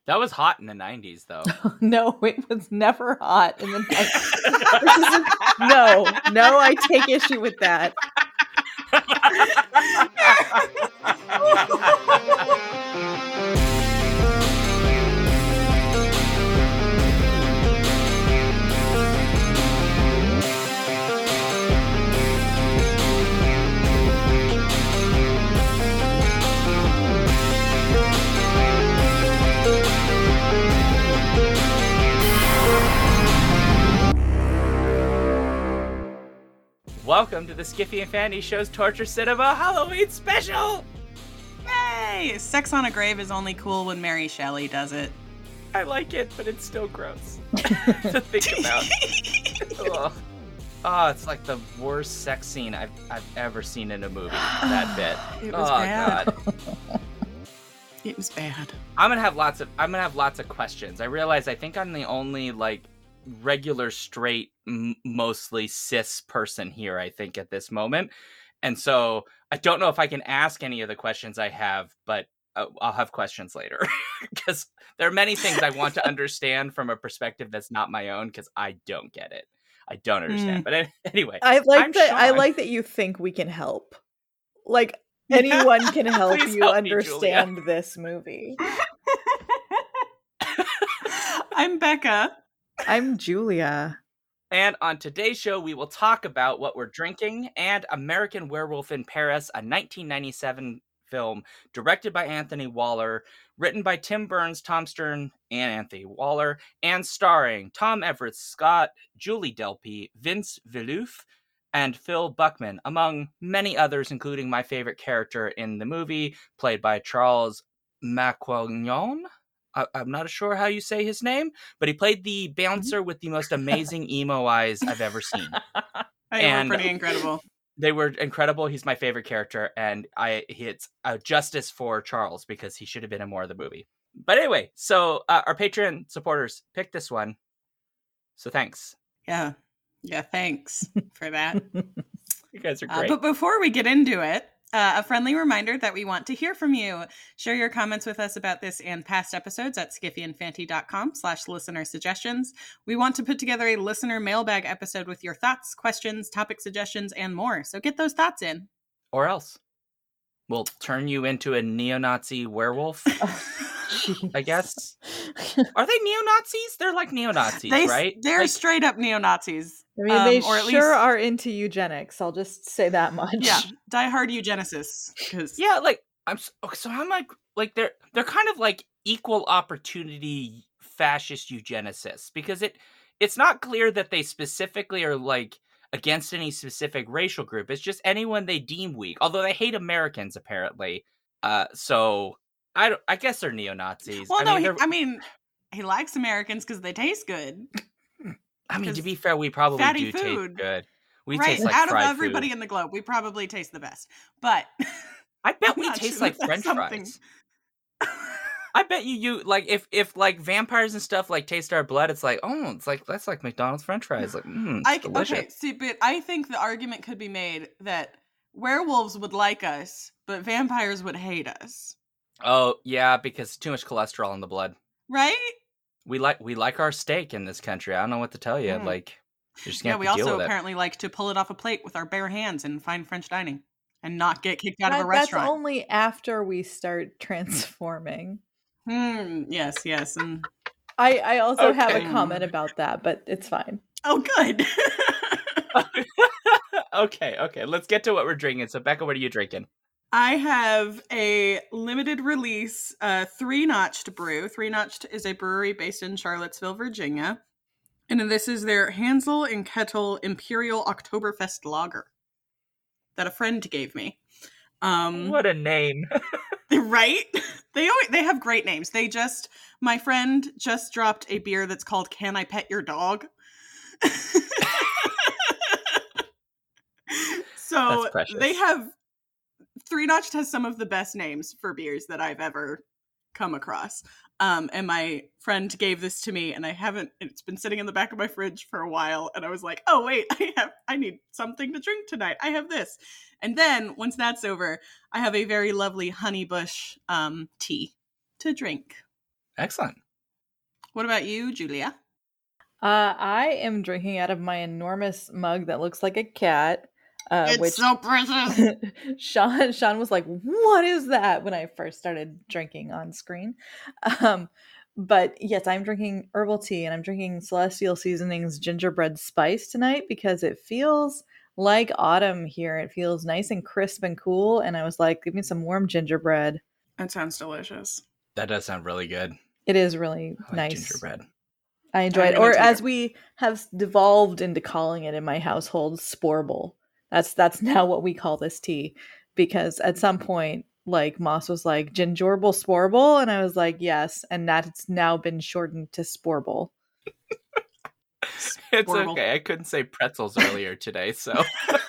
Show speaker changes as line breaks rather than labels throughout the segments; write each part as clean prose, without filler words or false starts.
That was hot in the 90s, though.
No, it was never hot in the 90s. No, I take issue with that.
Welcome to the Skiffy and Fanny Show's Torture Cinema Halloween Special!
Yay! Sex on a Grave is only cool when Mary Shelley does it.
I like it, but it's still gross to think about. Oh, it's like the worst sex scene I've ever seen in a movie. That bit.
It was bad.
God.
It was bad.
I'm gonna have lots of questions. I realize I think I'm the only regular straight mostly cis person here, I think, at this moment, and so I don't know if I can ask any of the questions I have, but I'll have questions later because there are many things I want to understand from a perspective that's not my own, because I don't get it. I don't understand. But anyway,
I like that you think we can help. Like, anyone can help you help understand this movie.
I'm Becca.
I'm Julia.
And on today's show, we will talk about What We're Drinking and American Werewolf in Paris, a 1997 film directed by Anthony Waller, written by Tim Burns, Tom Stern, and Anthony Waller, and starring Tom Everett Scott, Julie Delpy, Vince Villouf, and Phil Buckman, among many others, including my favorite character in the movie, played by Charles Maquignon. I'm not sure how you say his name, but he played the bouncer with the most amazing emo eyes I've ever seen.
They were pretty incredible.
They were incredible. He's my favorite character, and it's a justice for Charles because he should have been in more of the movie. But anyway, so our Patreon supporters picked this one, so thanks.
Yeah, thanks for that.
You guys are great.
But before we get into it, a friendly reminder that we want to hear from you. Share your comments with us about this and past episodes at skiffyandfanty.com/listener suggestions. We want to put together a listener mailbag episode with your thoughts, questions, topic suggestions, and more. So get those thoughts in.
Or else we'll turn you into a neo-Nazi werewolf, I guess. Are they neo-Nazis? They're like neo-Nazis, right?
They're straight up neo-Nazis.
I mean, they sure are into eugenics. I'll just say that much.
Yeah, die-hard eugenicists.
Yeah, I'm like they're kind of like equal opportunity fascist eugenicists, because it's not clear that they specifically are like against any specific racial group. It's just anyone they deem weak. Although they hate Americans apparently. So I guess they're neo-Nazis.
Well, he likes Americans because they taste good.
I mean, to be fair, we probably do taste good. We taste like
out
fried
of everybody
food
in the globe, we probably taste the best. But
I bet we taste like French fries. I bet you like if like vampires and stuff like taste our blood, it's like, oh, it's like that's like McDonald's French fries. Like, it's delicious.
Okay, see, but I think the argument could be made that werewolves would like us, but vampires would hate us.
Oh yeah, because too much cholesterol in the blood.
Right?
We like our steak in this country. I don't know what to tell you. Like, you're just gonna have to deal with it.
We also apparently like to pull it off a plate with our bare hands in fine French dining and not get kicked out of a restaurant.
That's only after we start transforming.
Yes. And
I also have a comment about that, but it's fine.
Oh, good.
Okay. Let's get to what we're drinking. So, Becca, what are you drinking?
I have a limited release 3-Notched brew. 3-Notched is a brewery based in Charlottesville, Virginia. And this is their Hansel and Kettle Imperial Oktoberfest Lager that a friend gave me.
What a name.
Right? They have great names. My friend just dropped a beer that's called Can I Pet Your Dog? So they have 3-Notched has some of the best names for beers that I've ever come across. And my friend gave this to me, and it's been sitting in the back of my fridge for a while, and I was like, oh wait, I need something to drink tonight. I have this. And then once that's over, I have a very lovely honeybush tea to drink.
Excellent.
What about you, Julia?
I am drinking out of my enormous mug that looks like a cat.
It's so precious.
Sean was like, "What is that?" when I first started drinking on screen. But yes, I'm drinking herbal tea, and I'm drinking Celestial Seasonings gingerbread spice tonight because it feels like autumn here. It feels nice and crisp and cool, and I was like, "Give me some warm gingerbread."
That sounds delicious.
That does sound really good.
It is really
I like
nice.
Gingerbread.
I enjoy it. Or as we have devolved into calling it in my household, Sporble. That's now what we call this tea. Because at some point, like Moss was like, Gingerble Sporble? And I was like, yes. And that's now been shortened to Sporble.
It's okay. I couldn't say pretzels earlier today, so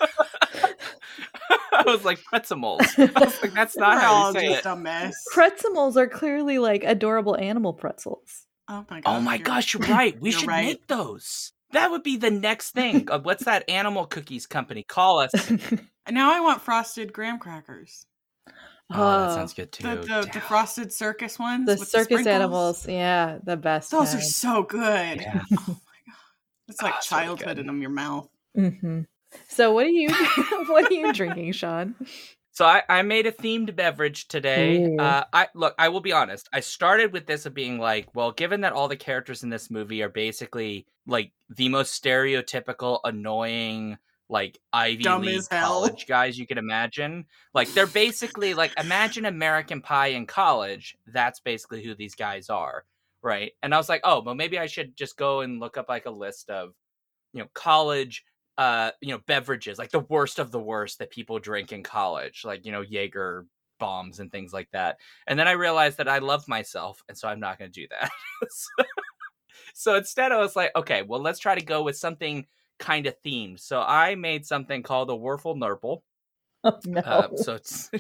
I was like pretzels. I was like, that's not how you say
just
it.
A mess.
Pretzels are clearly like adorable animal pretzels.
Oh my gosh.
Oh my gosh, you're right. We should make those. That would be the next thing. What's that animal cookies company? Call us.
And now I want frosted graham crackers.
Oh, that sounds good too.
The frosted circus ones.
The
with
circus
the
animals. Yeah, the best.
Those are so good.
Yeah.
Oh my god. It's like childhood
really
in your mouth.
Mm-hmm. So what are you drinking, Sean?
So I made a themed beverage today. I will be honest. I started with this of being like, well, given that all the characters in this movie are basically like the most stereotypical, annoying, like Ivy League college guys you could imagine. Like they're basically like, imagine American Pie in college. That's basically who these guys are, right? And I was like, oh, well, maybe I should just go and look up like a list of, college beverages, like the worst of the worst that people drink in college, like, Jaeger bombs and things like that. And then I realized that I love myself, and so I'm not going to do that. So instead I was like, okay, well, let's try to go with something kind of themed. So I made something called a Werfel Nurple.
Oh, no.
So it's...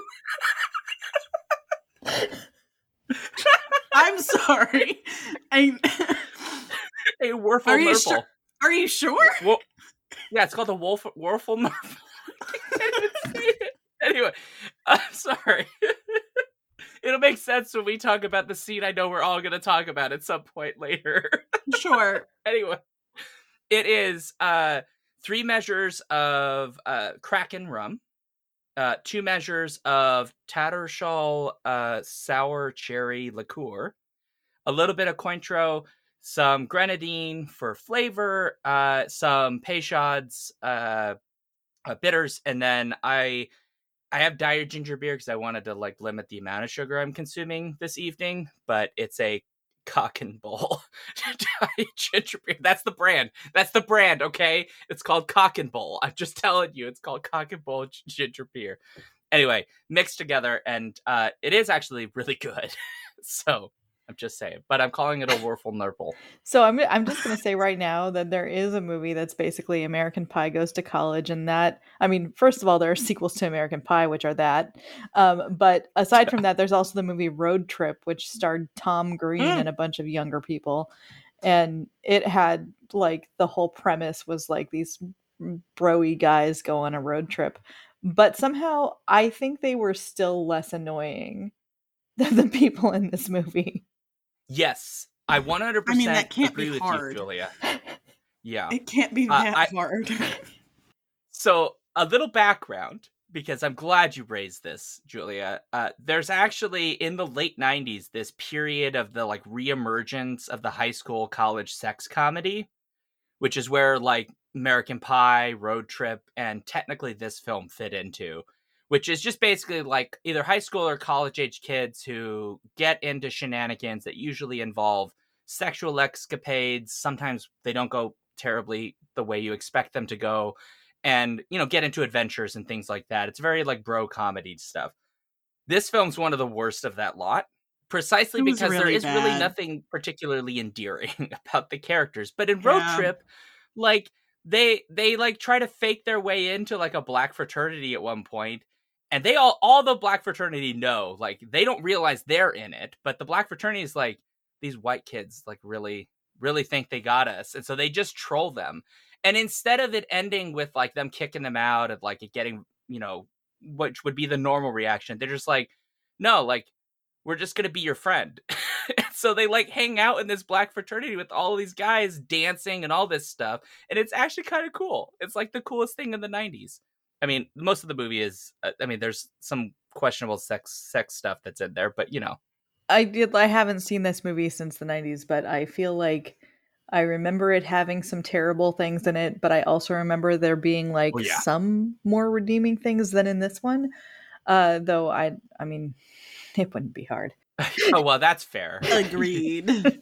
I'm sorry. A
Werfel Nurple.
Are you sure?
Well, yeah, it's called the Werfel Nurple. Anyway, I'm sorry. It'll make sense when we talk about the scene I know we're all going to talk about at some point later.
Sure.
Anyway, it is 3 measures of Kraken rum, 2 measures of Tattershall sour cherry liqueur, a little bit of Cointreau, some grenadine for flavor, some Peychaud's bitters, and then I have diet ginger beer because I wanted to like limit the amount of sugar I'm consuming this evening, but it's a Cock and Bull diet ginger beer. That's the brand, okay? It's called Cock and Bull. I'm just telling you, it's called Cock and Bull ginger beer. Anyway, mixed together, and it is actually really good. So I'm just saying, but I'm calling it a Werfel Nurple.
So I'm just going to say right now that there is a movie that's basically American Pie Goes to College, and that, I mean, first of all, there are sequels to American Pie, which are that. But aside from that, there's also the movie Road Trip, which starred Tom Green and a bunch of younger people. And it had like the whole premise was like these bro-y guys go on a road trip. But somehow I think they were still less annoying than the people in this movie.
Yes, I 100%
that can't
agree with
hard.
you, Julia. Yeah.
It can't be that hard.
So, a little background, because I'm glad you raised this, Julia. There's actually, in the late 90s, this period of the, like, reemergence of the high school college sex comedy, which is where, like, American Pie, Road Trip, and technically this film fit into, which is just basically like either high school or college age kids who get into shenanigans that usually involve sexual escapades. Sometimes they don't go terribly the way you expect them to go, and, get into adventures and things like that. It's very like bro comedy stuff. This film's one of the worst of that lot, precisely because there is really nothing particularly endearing about the characters. But in Road Trip, like they like try to fake their way into like a black fraternity at one point. And they all the black fraternity know, like, they don't realize they're in it, but the black fraternity is like, these white kids, like, really, really think they got us. And so they just troll them. And instead of it ending with, like, them kicking them out and, like, it getting, which would be the normal reaction, they're just like, no, like, we're just going to be your friend. So they like hang out in this black fraternity with all these guys dancing and all this stuff. And it's actually kind of cool. It's like the coolest thing in the 90s. I mean, most of the movie is, there's some questionable sex stuff that's in there, but
I haven't seen this movie since the 90s, but I feel like I remember it having some terrible things in it, but I also remember there being like
Oh, yeah.
some more redeeming things than in this one. Though I mean, it wouldn't be hard.
Oh, well, that's fair.
Agreed.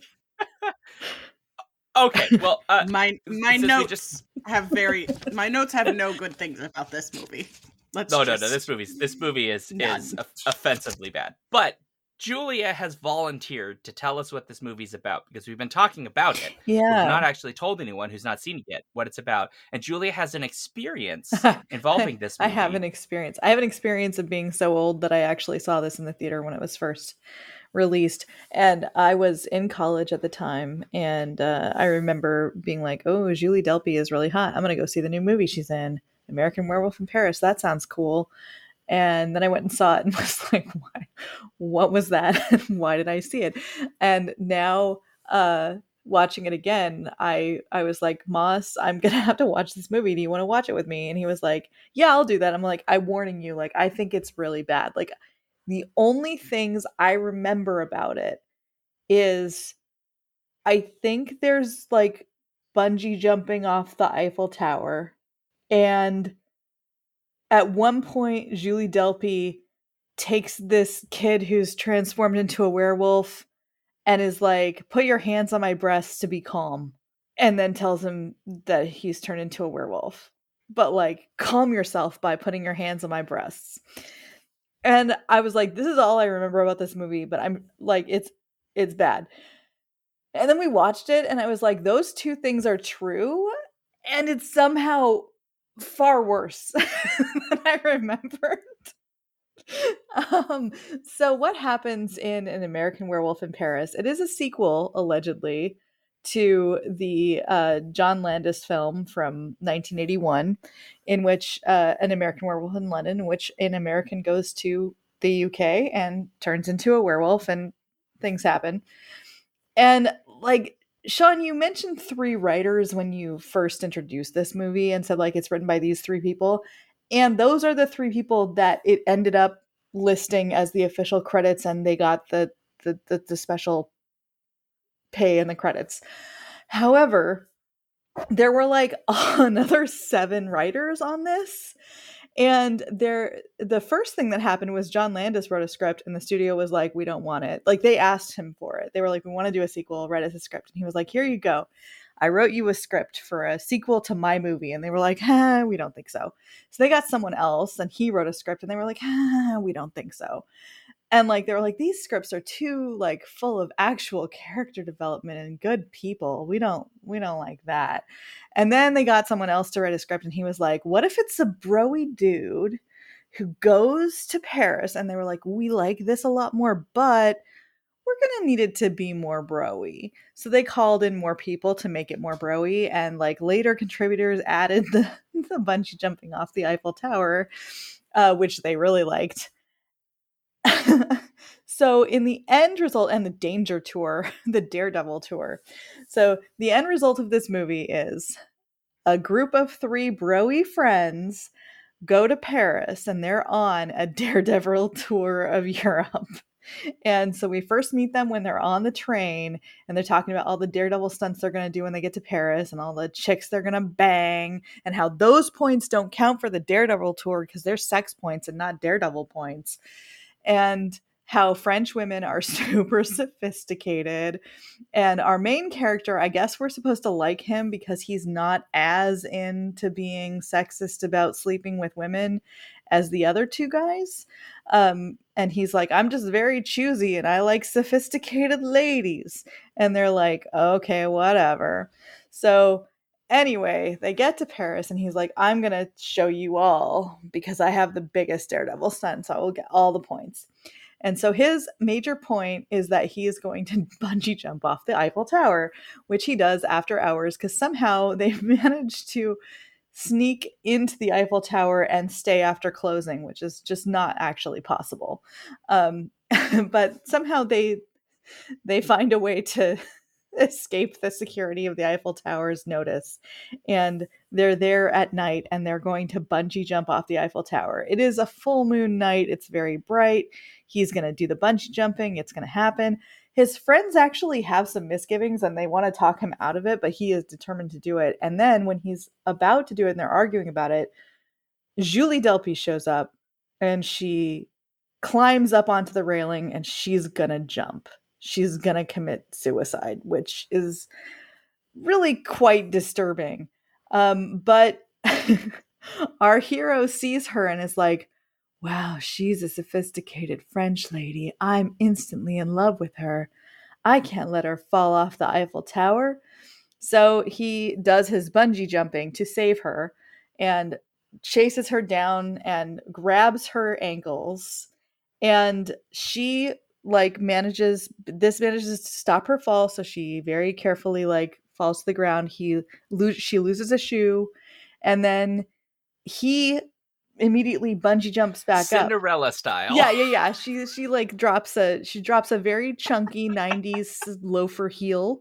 Okay, well,
my notes have no good things about this movie.
No. This movie is offensively bad. But Julia has volunteered to tell us what this movie's about because we've been talking about it.
Yeah.
We've not actually told anyone who's not seen it yet what it's about. And Julia has an experience involving this movie.
I have an experience of being so old that I actually saw this in the theater when it was first released. And I was in college at the time. And I remember being like, oh, Julie Delpy is really hot. I'm going to go see the new movie she's in, American Werewolf in Paris. That sounds cool. And then I went and saw it and was like, what was that? Why did I see it? And now watching it again, I was like, Moss, I'm going to have to watch this movie. Do you want to watch it with me? And he was like, yeah, I'll do that. I'm like, I'm warning you, like, I think it's really bad. Like, the only things I remember about it is I think there's like bungee jumping off the Eiffel Tower. And at one point, Julie Delpy takes this kid who's transformed into a werewolf and is like, put your hands on my breasts to be calm. And then tells him that he's turned into a werewolf. But like, calm yourself by putting your hands on my breasts. And I was like, this is all I remember about this movie, but I'm like, it's bad. And then we watched it and I was like, those two things are true. And it's somehow far worse than I remembered. So what happens in An American Werewolf in Paris? It is a sequel, allegedly, to the John Landis film from 1981, in which An American Werewolf in London, in which an American goes to the UK and turns into a werewolf and things happen. And like, Sean, you mentioned 3 writers when you first introduced this movie and said like it's written by these 3 people. And those are the 3 people that it ended up listing as the official credits, and they got the special pay in the credits. However, there were like another 7 writers on this. And the first thing that happened was John Landis wrote a script and the studio was like, we don't want it. Like, they asked him for it. They were like, we want to do a sequel, write us a script. And he was like, here you go. I wrote you a script for a sequel to my movie. And they were like, we don't think so. So they got someone else and he wrote a script and they were like, we don't think so. And like, they were like, these scripts are too like full of actual character development and good people. We don't like that. And then they got someone else to write a script and he was like, what if it's a broy dude who goes to Paris? And they were like, we like this a lot more, but we're going to need it to be more bro-y. So they called in more people to make it more bro-y. And like later contributors added the bungee jumping off the Eiffel Tower, which they really liked. So in the end result, and the Danger Tour, the Daredevil Tour. So the end result of this movie is a group of 3 bro-y friends go to Paris and they're on a Daredevil tour of Europe. And so we first meet them when they're on the train and they're talking about all the Daredevil stunts they're going to do when they get to Paris and all the chicks they're going to bang and how those points don't count for the Daredevil tour because they're sex points and not Daredevil points. And how French women are super sophisticated. And our main character, I guess we're supposed to like him because he's not as into being sexist about sleeping with women as the other 2 guys. And he's like, I'm just very choosy and I like sophisticated ladies. And they're like, okay, whatever. So anyway, they get to Paris and he's like, I'm going to show you all because I have the biggest Daredevil stunt, so I will get all the points. And so his major point is that he is going to bungee jump off the Eiffel Tower, which he does after hours because somehow they've managed to sneak into the Eiffel Tower and stay after closing, which is just not actually possible. But somehow they they find a way to escape the security of the Eiffel Tower's notice. And they're there at night and they're going to bungee jump off the Eiffel Tower. It is a full moon night. It's very bright. He's going to do the bungee jumping. It's going to happen. His friends actually have some misgivings and they want to talk him out of it, but he is determined to do it. And then when he's about to do it and they're arguing about it, Julie Delpy shows up and she climbs up onto the railing and she's going to jump. She's going to commit suicide, which is really quite disturbing. But our hero sees her and is like, wow, she's a sophisticated French lady. I'm instantly in love with her. I can't let her fall off the Eiffel Tower. So he does his bungee jumping to save her and chases her down and grabs her ankles. And she manages to stop her fall. So she very carefully falls to the ground. She loses a shoe. And then he immediately bungee jumps back
Cinderella style.
Yeah. She drops a very chunky 90s loafer heel.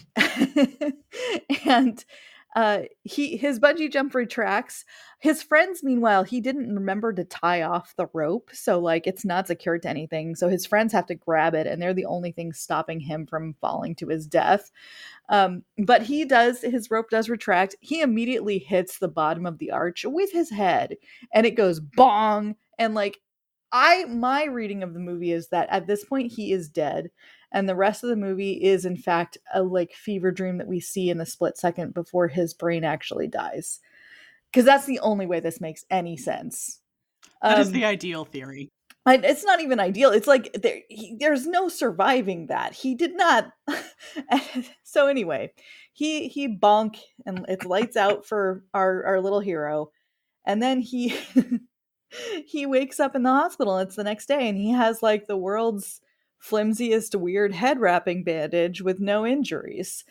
And his bungee jump retracts. His friends, meanwhile, he didn't remember to tie off the rope, so it's not secured to anything. So his friends have to grab it, and they're the only thing stopping him from falling to his death. But his rope does retract. He immediately hits the bottom of the arch with his head, and it goes bong. And my reading of the movie is that at this point he is dead. And the rest of the movie is, in fact, a fever dream that we see in the split second before his brain actually dies. Because that's the only way this makes any sense.
That is the ideal theory.
It's not even ideal. It's there's no surviving that. He did not. So anyway, he bonk and it's lights out for our little hero. And then he wakes up in the hospital. And it's the next day and he has the world's flimsiest weird head wrapping bandage with no injuries.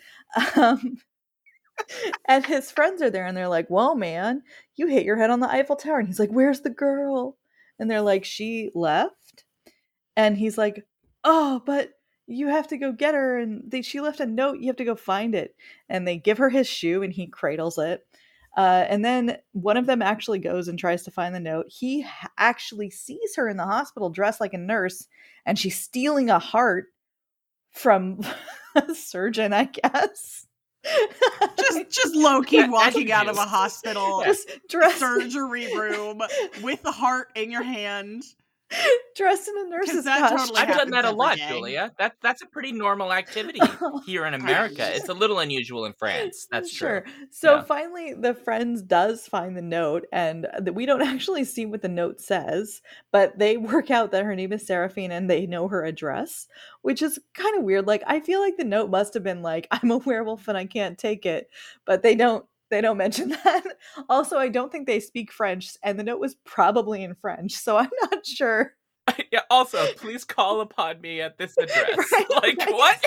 And his friends are there and they're like, whoa, man, you hit your head on the Eiffel Tower. And he's like, where's the girl? And they're like, she left. And he's like, oh, but you have to go get her. And she left a note. You have to go find it. And they give her his shoe and he cradles it. And then one of them actually goes and tries to find the note. He actually sees her in the hospital dressed like a nurse and she's stealing a heart from a surgeon, I guess.
just low-key walking out of a hospital
just
surgery room with the heart in your hand,
dressed in a nurse's costume.
I've done that a lot, Julia. That's a pretty normal activity here in America. It's a little unusual in France. That's
sure.
true.
So finally, the friends does find the note, and we don't actually see what the note says, but they work out that her name is Seraphine, and they know her address, which is kind of weird. I feel like the note must have been I'm a werewolf and I can't take it, but they don't mention that. Also, I don't think they speak French, and the note was probably in French, so I'm not sure.
Yeah, also, please call upon me at this address.
Right.
What?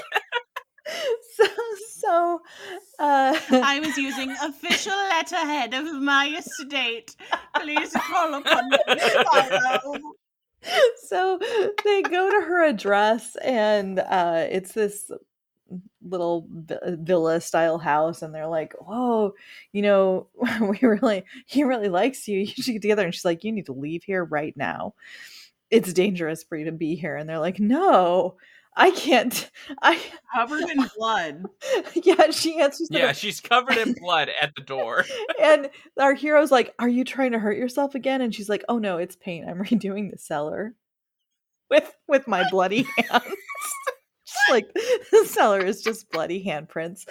So
I was using official letterhead of my estate. Please call upon me tomorrow.
So they go to her address, and it's this little villa style house, and they're like, whoa, he really likes you should get together. And she's like, you need to leave here right now. It's dangerous for you to be here. And they're like, no, I can't.
Covered in blood.
Yeah, she answers.
Yeah, she's covered in blood at the door.
And our hero's like, are you trying to hurt yourself again? And she's like, oh no, it's paint. I'm redoing the cellar with my bloody hands. The cellar is just bloody handprints.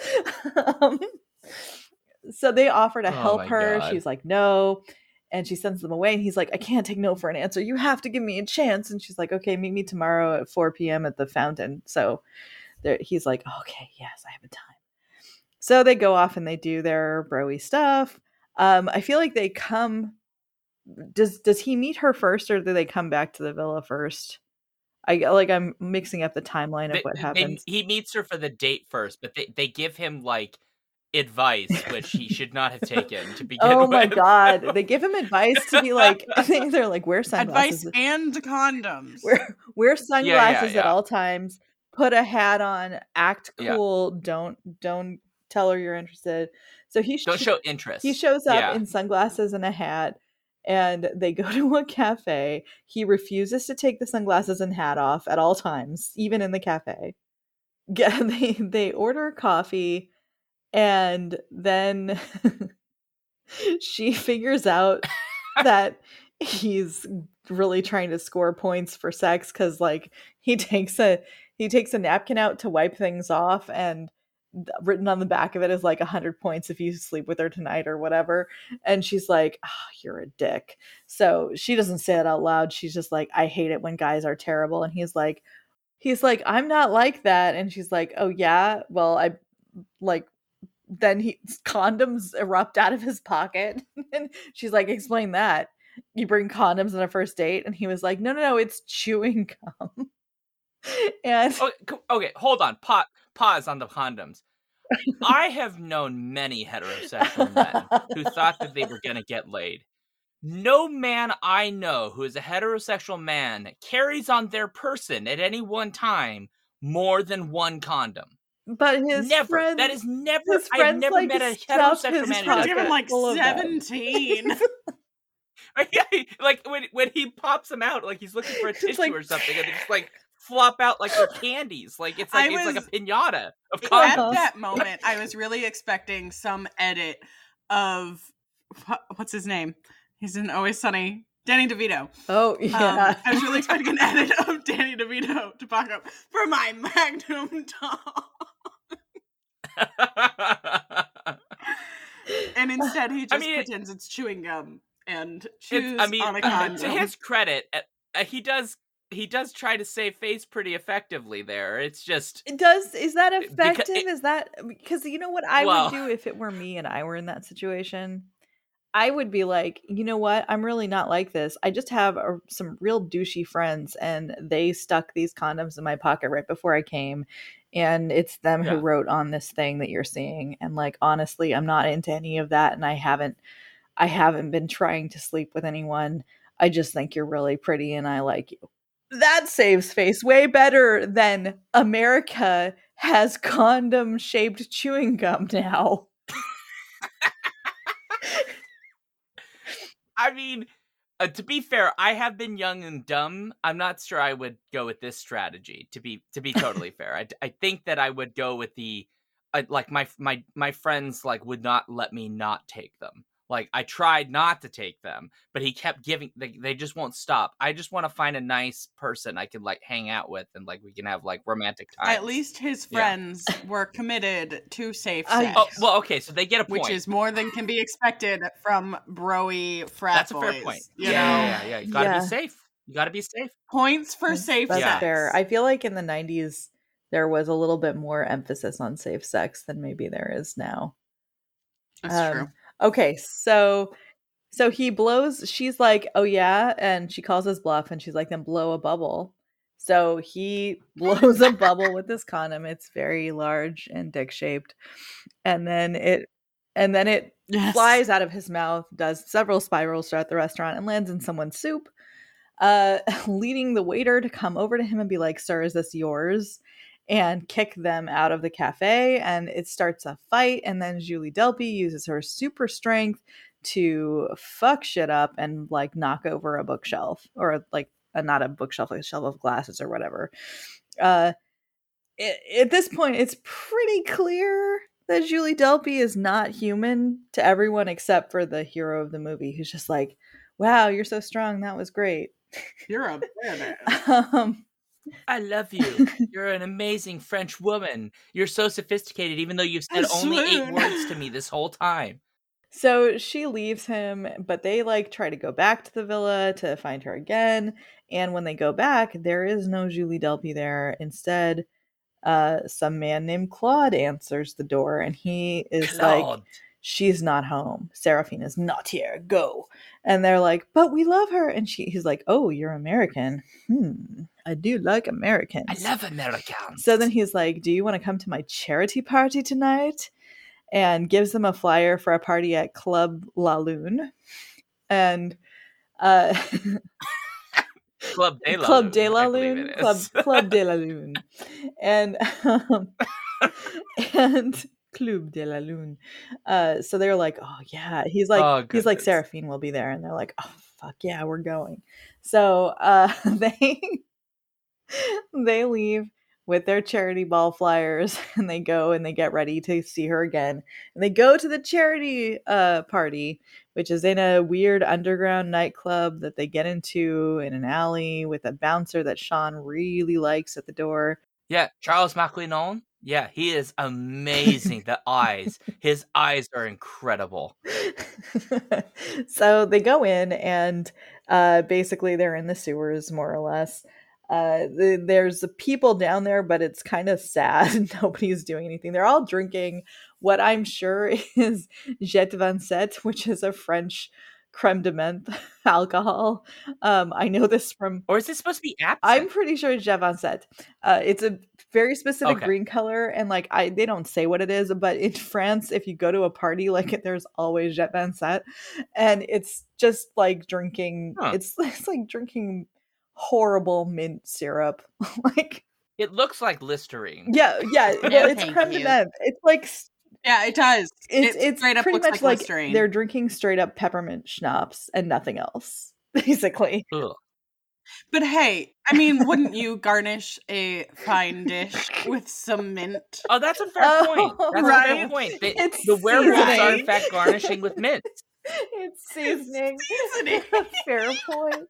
So they offer to help her. God. She's like, no. And she sends them away. And he's like, I can't take no for an answer. You have to give me a chance. And she's like, okay, meet me tomorrow at 4 p.m. at the fountain. So he's like, okay, yes, I have a time. So they go off and they do their bro-y stuff. I feel like they come. Does he meet her first, or do they come back to the villa first? I'm mixing up the timeline of what happens.
He meets her for the date first, but they give him advice which he should not have taken to begin with.
Oh my god, they give him advice to be I think they're wear sunglasses.
Advice and condoms.
Wear sunglasses at all times. put a hat on, act
Yeah.
cool, don't tell her you're interested. So
Don't show interest.
he shows up
Yeah.
in sunglasses and a hat, and they go to a cafe. He refuses to take the sunglasses and hat off at all times, even in the cafe. They order coffee, and then she figures out that he's really trying to score points for sex, because like he takes a napkin out to wipe things off, and written on the back of it is like 100 points if you sleep with her tonight or whatever. And she's like, oh, you're a dick. So she doesn't say it out loud. She's just like, I hate it when guys are terrible. And he's like, I'm not like that. And she's like, oh yeah, well, I like, then condoms erupt out of his pocket. And she's like, explain that. You bring condoms on a first date? And he was like, no, it's chewing gum. And
okay, hold on. Pause on the condoms. I have known many heterosexual men who thought that they were going to get laid. No man I know who is a heterosexual man carries on their person at any one time more than one condom.
But his
never.
Friends,
that is never.
His
I've never
like,
met a heterosexual man who's
given like 17.
Like when he pops them out, like he's looking for a tissue
like,
or something, and they just like flop out like they're candies. Like it's like a pinata of condoms.
At that moment, I was really expecting some edit of what's his name? He's in Always Sunny. Danny DeVito.
Oh, yeah.
I was really expecting an edit of Danny DeVito to pop up for my Magnum Dog. And instead he just pretends it's chewing gum and chews on a condom.
To his credit, he does try to save face pretty effectively there. It's just...
Is that effective? Is that... Because you know what I would do if it were me and I were in that situation? I would be like, you know what? I'm really not like this. I just have some real douchey friends, and they stuck these condoms in my pocket right before I came. And it's them who wrote on this thing that you're seeing. And like, honestly, I'm not into any of that. And I haven't been trying to sleep with anyone. I just think you're really pretty and I like you. That saves face way better than America has condom-shaped chewing gum now.
I mean, to be fair, I have been young and dumb. I'm not sure I would go with this strategy. To be totally fair, I think that I would go with the like my friends like would not let me not take them. Like I tried not to take them, but he kept giving. They just won't stop. I just want to find a nice person I could like hang out with, and like we can have like romantic times.
At least his friends were committed to safe sex.
Oh, well, okay, so they get a point,
which is more than can be expected from broy frat boys.
That's a fair point.
You know?
Yeah. You gotta be safe. You gotta be safe.
Points for safe sex.
That's fair. I feel like in the 90s there was a little bit more emphasis on safe sex than maybe there is now.
That's true.
Okay, so he blows, she's like, oh yeah, and she calls his bluff, and she's like, then blow a bubble. So he blows a bubble with this condom. It's very large and dick-shaped. And then it flies out of his mouth, does several spirals throughout the restaurant, and lands in someone's soup, leading the waiter to come over to him and be like, sir, is this yours? And kick them out of the cafe, and it starts a fight, and then Julie Delpy uses her super strength to fuck shit up and like knock over a bookshelf, or like not a bookshelf, like a shelf of glasses or whatever. At this point, it's pretty clear that Julie Delpy is not human to everyone except for the hero of the movie, who's just like, wow, you're so strong, that was great.
You're a badass.
I love you. You're an amazing French woman. You're so sophisticated, even though you've said only 8 words to me this whole time.
So she leaves him, but they like try to go back to the villa to find her again. And when they go back, there is no Julie Delpy there. Instead, some man named Claude answers the door, and he is like, she's not home. Seraphine is not here. Go. And they're like, but we love her. And he's like, oh, you're American. I do like Americans.
I love Americans.
So then he's like, do you want to come to my charity party tonight? And gives them a flyer for a party at Club La Lune. And
Club de la
Club
Lune,
de la
I believe
Lune,
it is.
Club de la Lune, and and Club de la Lune. So they're like, oh yeah, he's like
goodness.
Seraphine will be there, and they're like, oh fuck yeah, we're going. So they leave with their charity ball flyers, and they go and they get ready to see her again, and they go to the charity party, which is in a weird underground nightclub that they get into in an alley with a bouncer that Sean really likes at the door.
Yeah, Charles McLean. Yeah, he is amazing. His eyes are incredible.
So they go in, and basically they're in the sewers, more or less. There's people down there, but it's kind of sad. Nobody's doing anything. They're all drinking what I'm sure is Jet Van Set, which is a French creme de menthe alcohol. I know this from...
Or is it supposed to be absinthe?
I'm pretty sure it's Jet Van Set. It's a very specific green color, and like they don't say what it is, but in France, if you go to a party, like there's always Jet Van Set, and it's just like drinking. It's like drinking horrible mint syrup. Like
it looks like Listerine.
Yeah. Well, it's creme de menthe. It's like...
Yeah, it does.
It's
straight up
pretty
looks
much
like
like
Listerine.
They're drinking straight up peppermint schnapps and nothing else, basically.
Ugh.
But hey, I mean, wouldn't you garnish a fine dish with some mint?
Oh, that's a fair point. That's a fair point. The werewolves are in fact garnishing with mint.
It's seasoning. Fair point.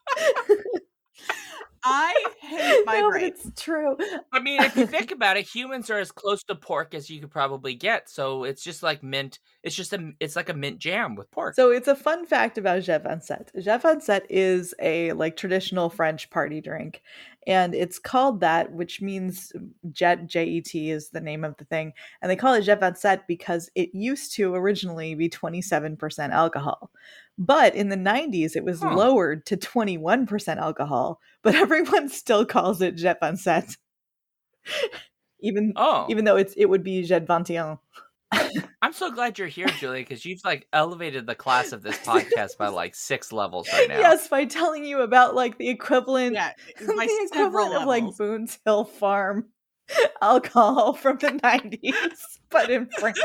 I hate my brain.
It's true.
I mean, if you think about it, humans are as close to pork as you could probably get. So it's just like mint. It's like a mint jam with pork.
So it's a fun fact about Jet Van Set. Jet Van Set is a like traditional French party drink, and it's called that, which means Jet, J-E-T is the name of the thing. And they call it Jet Van Set because it used to originally be 27% alcohol. But in the 90s, it was lowered to 21% alcohol, but everyone still calls it Jet Van Set. even though it would be Jet 21.
I'm so glad you're here, Julie, because you've like elevated the class of this podcast by like 6 levels right now.
Yes, by telling you about like the equivalent,
the equivalent
of like Boone's Hill Farm alcohol from the 90s, but in France.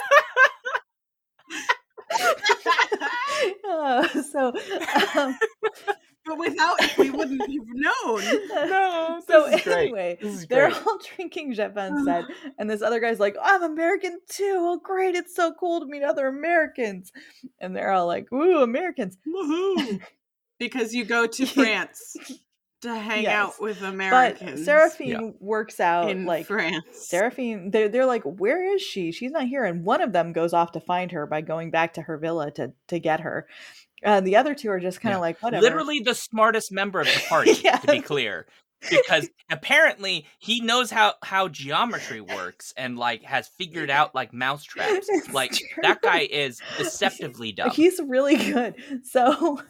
But without it, we wouldn't have known.
No.
So anyway, they're all drinking Jet Van Set, and this other guy's like, oh, I'm American too. Oh, great. It's so cool to meet other Americans. And they're all like, ooh, Americans.
Woohoo. Because you go to France to hang out with Americans.
But Seraphine works out
in
like
France.
Seraphine, they're like, where is she? She's not here. And one of them goes off to find her by going back to her villa to get her. The other two are just kind of like, whatever.
Literally the smartest member of the party, to be clear. Because apparently he knows how geometry works and like has figured out like mouse traps. Like that guy is deceptively dumb.
He's really good. So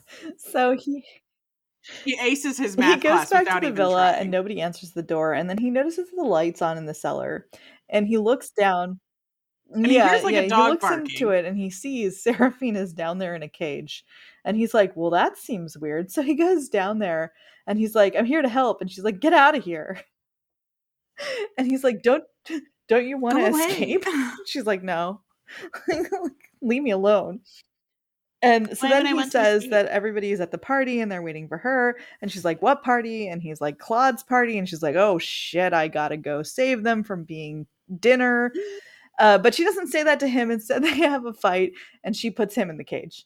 he aces his math class.
He goes back to the villa and nobody answers the door, and then he notices the lights on in the cellar, and he looks down.
And he hears like a dog
he looks
barking.
into it, and he sees Seraphine is down there in a cage, and he's like, well, that seems weird. So he goes down there, and he's like, I'm here to help, and she's like, get out of here. And he's like, don't you want to escape? She's like, no. Leave me alone. And so then he says that everybody is at the party and they're waiting for her, and she's like, what party? And he's like, Claude's party. And she's like, oh shit, I gotta go save them from being dinner. But she doesn't say that to him. Instead, they have a fight, and she puts him in the cage.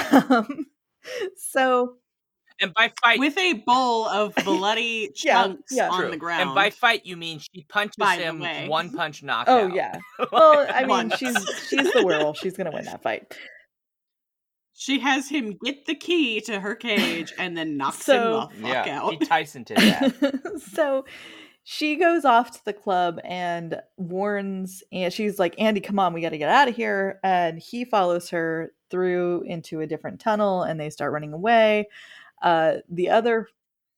So,
and by fight,
with a bowl of bloody chunks on the ground.
And by fight, you mean she punches him one punch knockout.
Oh yeah. Well, I mean, she's the werewolf. She's gonna win that fight.
She has him get the key to her cage and then knocks him the fuck out.
She Tyson to death.
So she goes off to the club and warns, and she's like, Andy, come on, we got to get out of here. And he follows her through into a different tunnel, and they start running away. The other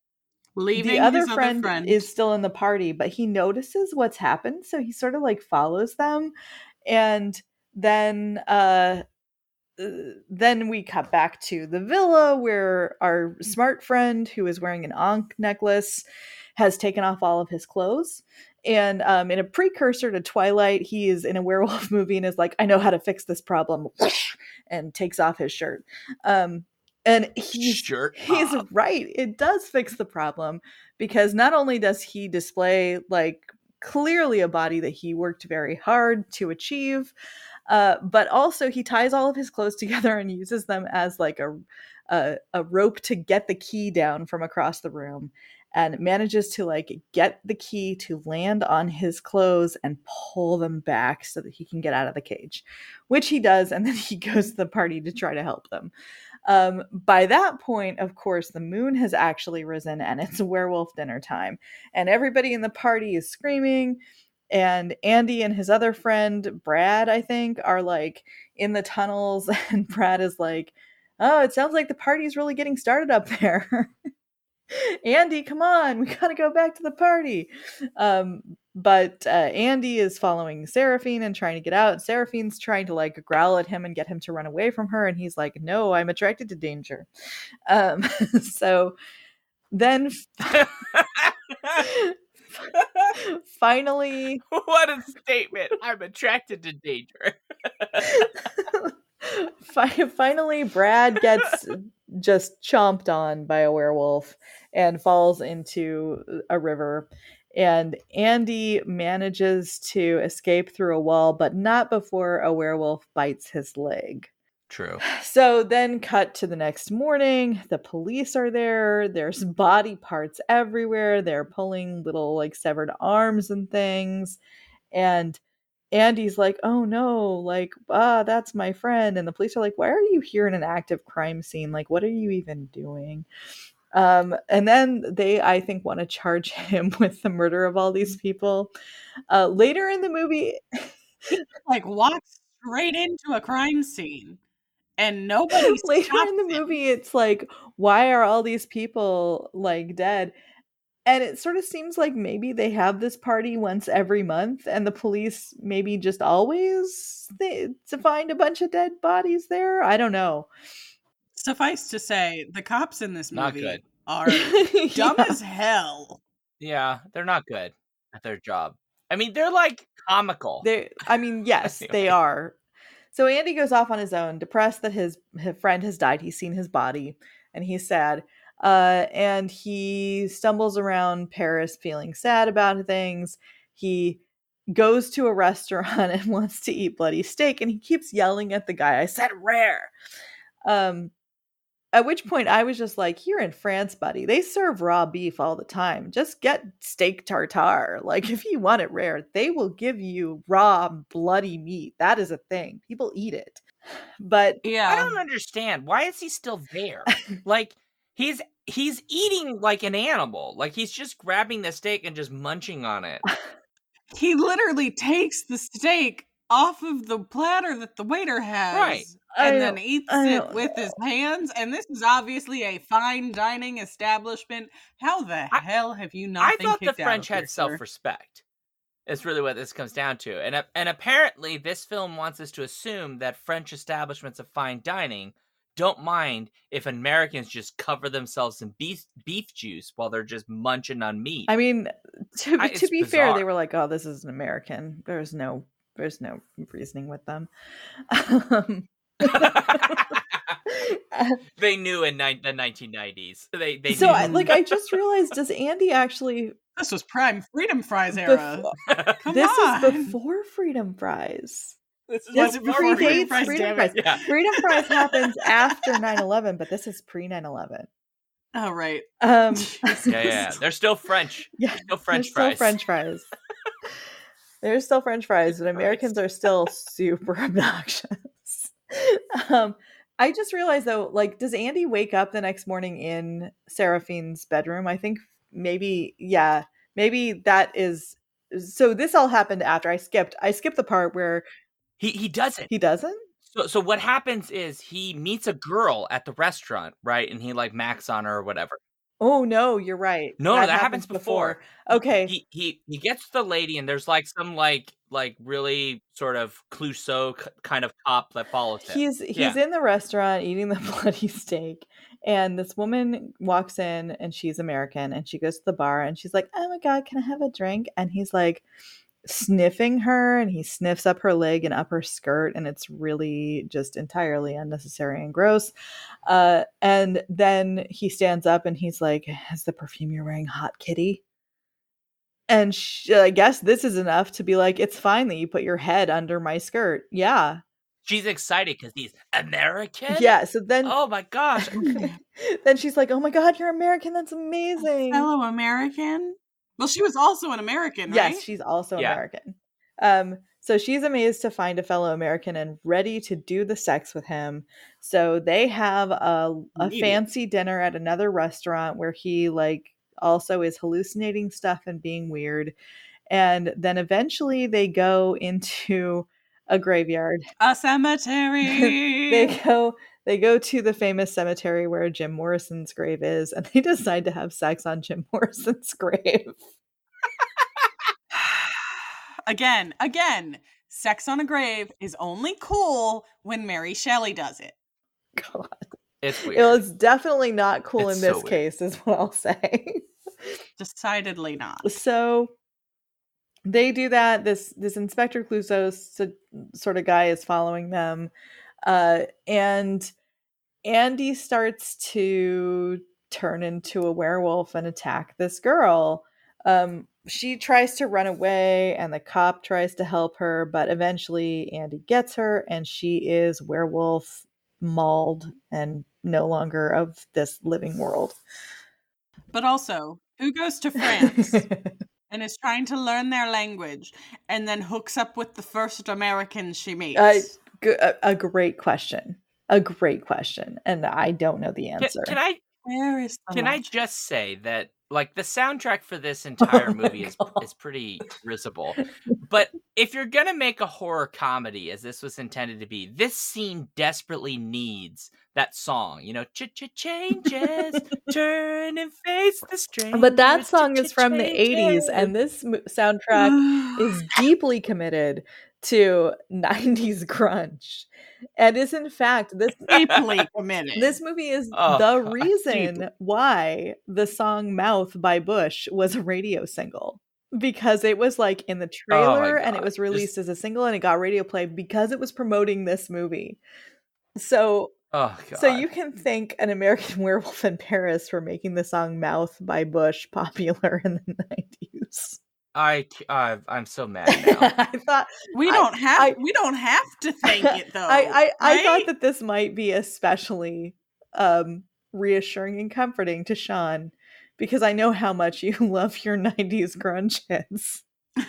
friend is still in the party, but he notices what's happened, so he sort of like follows them, and then then we cut back to the villa where our smart friend, who is wearing an Ankh necklace, has taken off all of his clothes. And in a precursor to Twilight, he is in a werewolf movie and is like, I know how to fix this problem, and takes off his shirt. And he's right. It does fix the problem, because not only does he display like clearly a body that he worked very hard to achieve, but also he ties all of his clothes together and uses them as like a rope to get the key down from across the room, and manages to like get the key to land on his clothes and pull them back so that he can get out of the cage, which he does. And then he goes to the party to try to help them. By that point, of course, the moon has actually risen and it's werewolf dinner time, and everybody in the party is screaming. And Andy and his other friend, Brad, I think, are like in the tunnels. And Brad is like, oh, it sounds like the party's really getting started up there. Andy, come on, we gotta go back to the party. But Andy is following Seraphine and trying to get out. Seraphine's trying to like growl at him and get him to run away from her. And he's like, no, I'm attracted to danger. So then finally,
what a statement. I'm attracted to danger.
Finally, Brad gets just chomped on by a werewolf and falls into a river. And Andy manages to escape through a wall, but not before a werewolf bites his leg.
True.
So then cut to the next morning. The police are there. There's body parts everywhere. They're pulling little like severed arms and things. And Andy's like, oh no, like, that's my friend. And the police are like, why are you here in an active crime scene? Like, what are you even doing? And then they, I think, want to charge him with the murder of all these people. Later in the movie,
like walks straight into a crime scene. And nobody
later in the movie, it's like, why are all these people like dead? And it sort of seems like maybe they have this party once every month, and the police maybe just always to find a bunch of dead bodies there. I don't know.
Suffice to say, the cops in this
Not
movie
good.
are dumb as hell.
Yeah, they're not good at their job. I mean, they're like comical.
Yes, anyway. They are. So Andy goes off on his own, depressed that his friend has died. He's seen his body, and he's sad. And he stumbles around Paris feeling sad about things. He goes to a restaurant and wants to eat bloody steak, and he keeps yelling at the guy, I said rare. At which point I was just like, you're in France, buddy. They serve raw beef all the time. Just get steak tartare. Like, if you want it rare, they will give you raw, bloody meat. That is a thing. People eat it. But
yeah,
I don't understand. Why is he still there? Like, he's eating like an animal. Like, he's just grabbing the steak and just munching on it.
He literally takes the steak off of the platter that the waiter has.
Right.
And then eats it with his hands. And this is obviously a fine dining establishment. How the hell have you not been kicked out? I thought
the French had self-respect. It's really what this comes down to. And apparently this film wants us to assume that French establishments of fine dining don't mind if Americans just cover themselves in beef juice while they're just munching on meat.
I mean, to be fair, they were like, oh, this is an American. There's no reasoning with them.
They knew in the 1990s. They
so
knew.
I just realized, does Andy actually?
This was prime Freedom Fries era.
This is before Freedom Fries.
This before Freedom Fries.
Yeah. Freedom Fries happens after 9/11, but this is pre 9/11.
Oh right.
Yeah. They're still French.
Yeah,
still French fries.
Still French fries. There's still French fries, but Americans are still super obnoxious. I just realized though, like, does Andy wake up the next morning in Seraphine's bedroom? I think maybe that is. So this all happened after I skipped the part where
he doesn't.
He doesn't?
So what happens is he meets a girl at the restaurant, right? And he like macks on her or whatever.
Oh no, you're right.
No, that happens before.
Okay.
He gets the lady, and there's like some like really sort of Clouseau kind of cop that follows him.
He's in the restaurant eating the bloody steak, and this woman walks in, and she's American, and she goes to the bar, and she's like, "Oh my god, can I have a drink?" And he's like sniffing her, and he sniffs up her leg and up her skirt, and it's really just entirely unnecessary and gross. And then he stands up, and he's like, "Is the perfume you're wearing hot, kitty?" And I guess this is enough to be like, "It's fine that you put your head under my skirt." Yeah.
She's excited because he's American?
Yeah, so then...
Oh my gosh.
Then she's like, "Oh my god, you're American, that's amazing."
Fellow American? Well, she was also an American, right?
Yes, she's also American. So she's amazed to find a fellow American and ready to do the sex with him. So they have a fancy dinner at another restaurant where he like also is hallucinating stuff and being weird. And then eventually they go into a graveyard.
A cemetery.
They go to the famous cemetery where Jim Morrison's grave is, and they decide to have sex on Jim Morrison's grave.
Again, sex on a grave is only cool when Mary Shelley does it.
God.
It's weird.
It's definitely not cool in this case, is what I'll say.
Decidedly not.
So they do that. This Inspector Clouseau sort of guy is following them. And Andy starts to turn into a werewolf and attack this girl. She tries to run away, and the cop tries to help her, but eventually Andy gets her, and she is werewolf mauled and no longer of this living world.
But also, who goes to France and is trying to learn their language and then hooks up with the first American she meets?
A great question. A great question. And I don't know the answer.
Can I just say that like the soundtrack for this entire movie is pretty risible. But if you're gonna make a horror comedy as this was intended to be, this scene desperately needs that song, you know, changes, turn and face the stranger.
But that song is from the 80s, and this soundtrack is deeply committed to 90s grunge. And is in fact this
deeply committed.
This movie is the reason why the song Mouth by Bush was a radio single. Because it was like in the trailer and it was released as a single and it got radio play because it was promoting this movie. So you can thank An American Werewolf in Paris for making the song Mouth by Bush popular in the 90s.
I'm so mad now.
I thought
we don't have to thank it though.
I thought that this might be especially reassuring and comforting to Sean because I know how much you love your 90s grunge hits.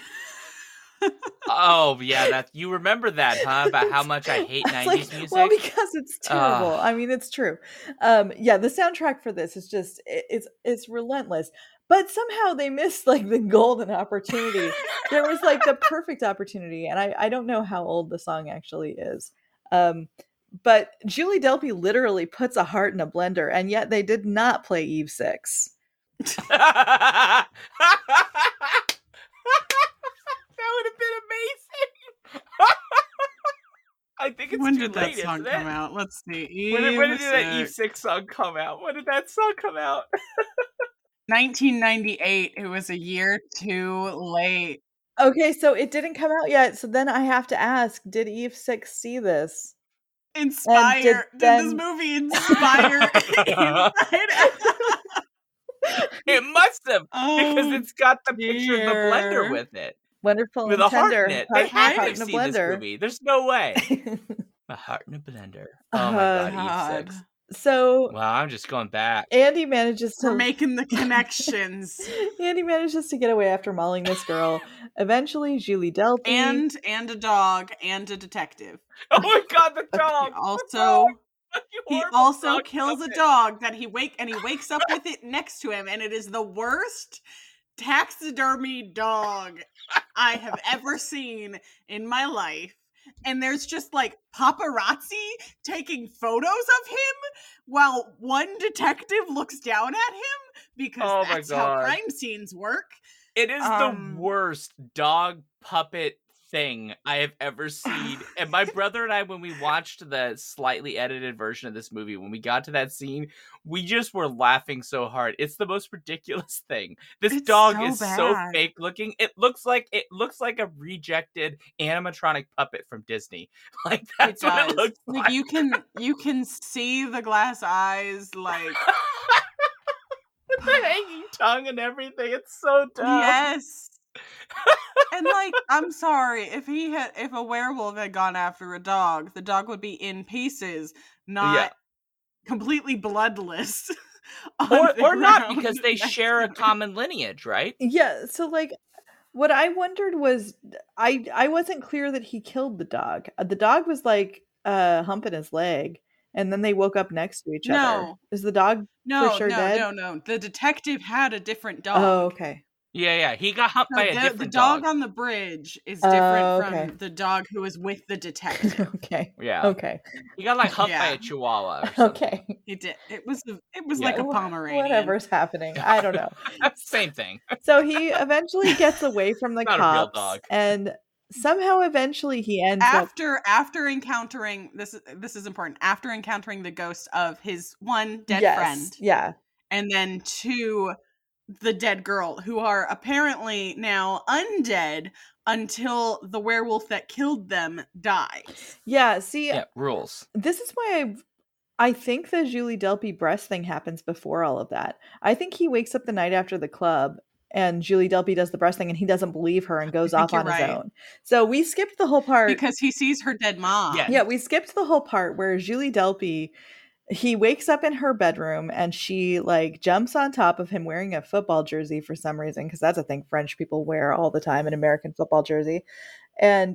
Oh yeah, that you remember that, huh? About how much I hate 90s music.
Well, because it's terrible. I mean, it's true. Yeah, the soundtrack for this is just it's relentless. But somehow they missed like the golden opportunity. There was like the perfect opportunity, and I don't know how old the song actually is. But Julie Delpy literally puts a heart in a blender, and yet they did not play Eve 6.
That would have been amazing. I think it's
when
too
did
late,
that song come out? Let's see.
When did that Eve 6 song come out? When did that song come out?
1998. It was a year too late.
Okay, so it didn't come out yet. So then I have to ask, did Eve 6 see this?
Did this movie inspire
It must have, because it's got the picture of the blender with it.
Wonderful
with
and
a heart
tender.
in it. They have
heart
to
in a
see this
blender.
movie. There's no way. A heart in a blender. Oh my god, Eve 6.
So
wow, I'm just going back.
Andy manages to
We're making the connections.
Andy manages to get away after mauling this girl. Eventually, Julie Delpy
and a dog and a detective.
Oh my god, the dog!
He also kills a dog that he wakes up with it next to him, and it is the worst taxidermy dog I have ever seen in my life. and there's just like paparazzi taking photos of him while one detective looks down at him because that's how crime scenes work.
It is the worst dog puppet thing I have ever seen. And my brother and I, when we watched the slightly edited version of this movie, when we got to that scene, we just were laughing so hard. It's the most ridiculous thing. This dog is so fake looking. It looks like a rejected animatronic puppet from Disney. Like that's what it looks like.
You can see the glass eyes, like
with the hanging tongue and everything. It's so dumb.
Yes. And like, I'm sorry, if a werewolf had gone after a dog, the dog would be in pieces, not completely bloodless.
Or not, because they share a common lineage, right?
Yeah, so like what I wondered was I wasn't clear that he killed the dog. The dog was like humping his leg, and then they woke up next to each other. Is the dog for sure dead?
No. The detective had a different dog.
Oh, okay.
Yeah. He got humped by a different
dog. The dog on the bridge is different from the dog who was with the detective.
Okay.
Yeah.
Okay.
He got like humped by a chihuahua. Or something.
Okay.
He did. It was like a Pomeranian.
Whatever's happening, I don't know.
Same thing.
So he eventually gets away from the
cops,
a real dog. And somehow eventually he ends
after encountering this is important. After encountering the ghost of his one dead friend.
Yeah.
And then two, the dead girl, who are apparently now undead until the werewolf that killed them dies.
Yeah, see,
rules.
This is why I think the Julie Delpy breast thing happens before all of that. I think he wakes up the night after the club and Julie Delpy does the breast thing and he doesn't believe her and goes off on his own. So we skipped the whole part.
Because he sees her dead mom.
Yeah, we skipped the whole part where Julie Delpy, he wakes up in her bedroom and she like jumps on top of him wearing a football jersey for some reason, because that's a thing French people wear all the time, an American football jersey. And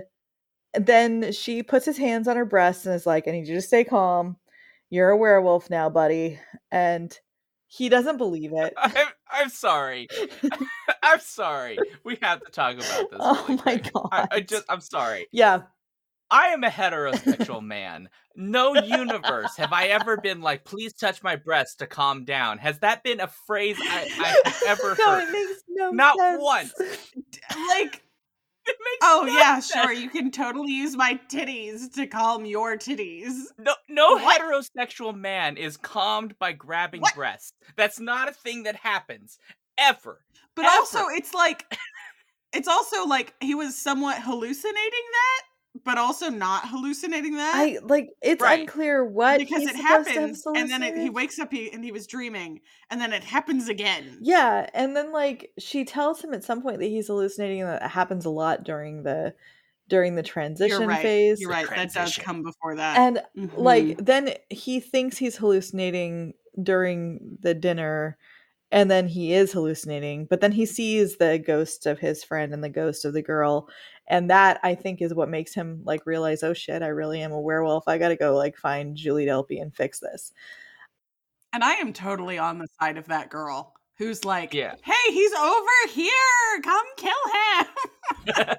then she puts his hands on her breast and is like, I need you to stay calm. You're a werewolf now, buddy. And he doesn't believe it.
I'm sorry. I'm sorry. We have to talk about this.
Oh my God.
I'm sorry.
Yeah.
I am a heterosexual man. No universe have I ever been like, please touch my breast to calm down. Has that been a phrase I've ever heard?
It makes no
Not
sense.
once.
Like, sure. You can totally use my titties to calm your titties.
No heterosexual man is calmed by grabbing breasts. That's not a thing that happens. Ever.
But also, it's also like he was somewhat hallucinating that, but also not hallucinating that.
It's unclear what,
because it happens, and then he wakes up and he was dreaming, and then it happens again.
Yeah, and then like she tells him at some point that he's hallucinating, and that happens a lot during the transition phase.
You're right. That does come before that.
And like then he thinks he's hallucinating during the dinner. And then he is hallucinating, but then he sees the ghost of his friend and the ghost of the girl. And that, I think, is what makes him like realize, oh shit, I really am a werewolf. I got to go like find Julie Delpy and fix this.
And I am totally on the side of that girl who's like,
hey,
he's over here. Come kill him.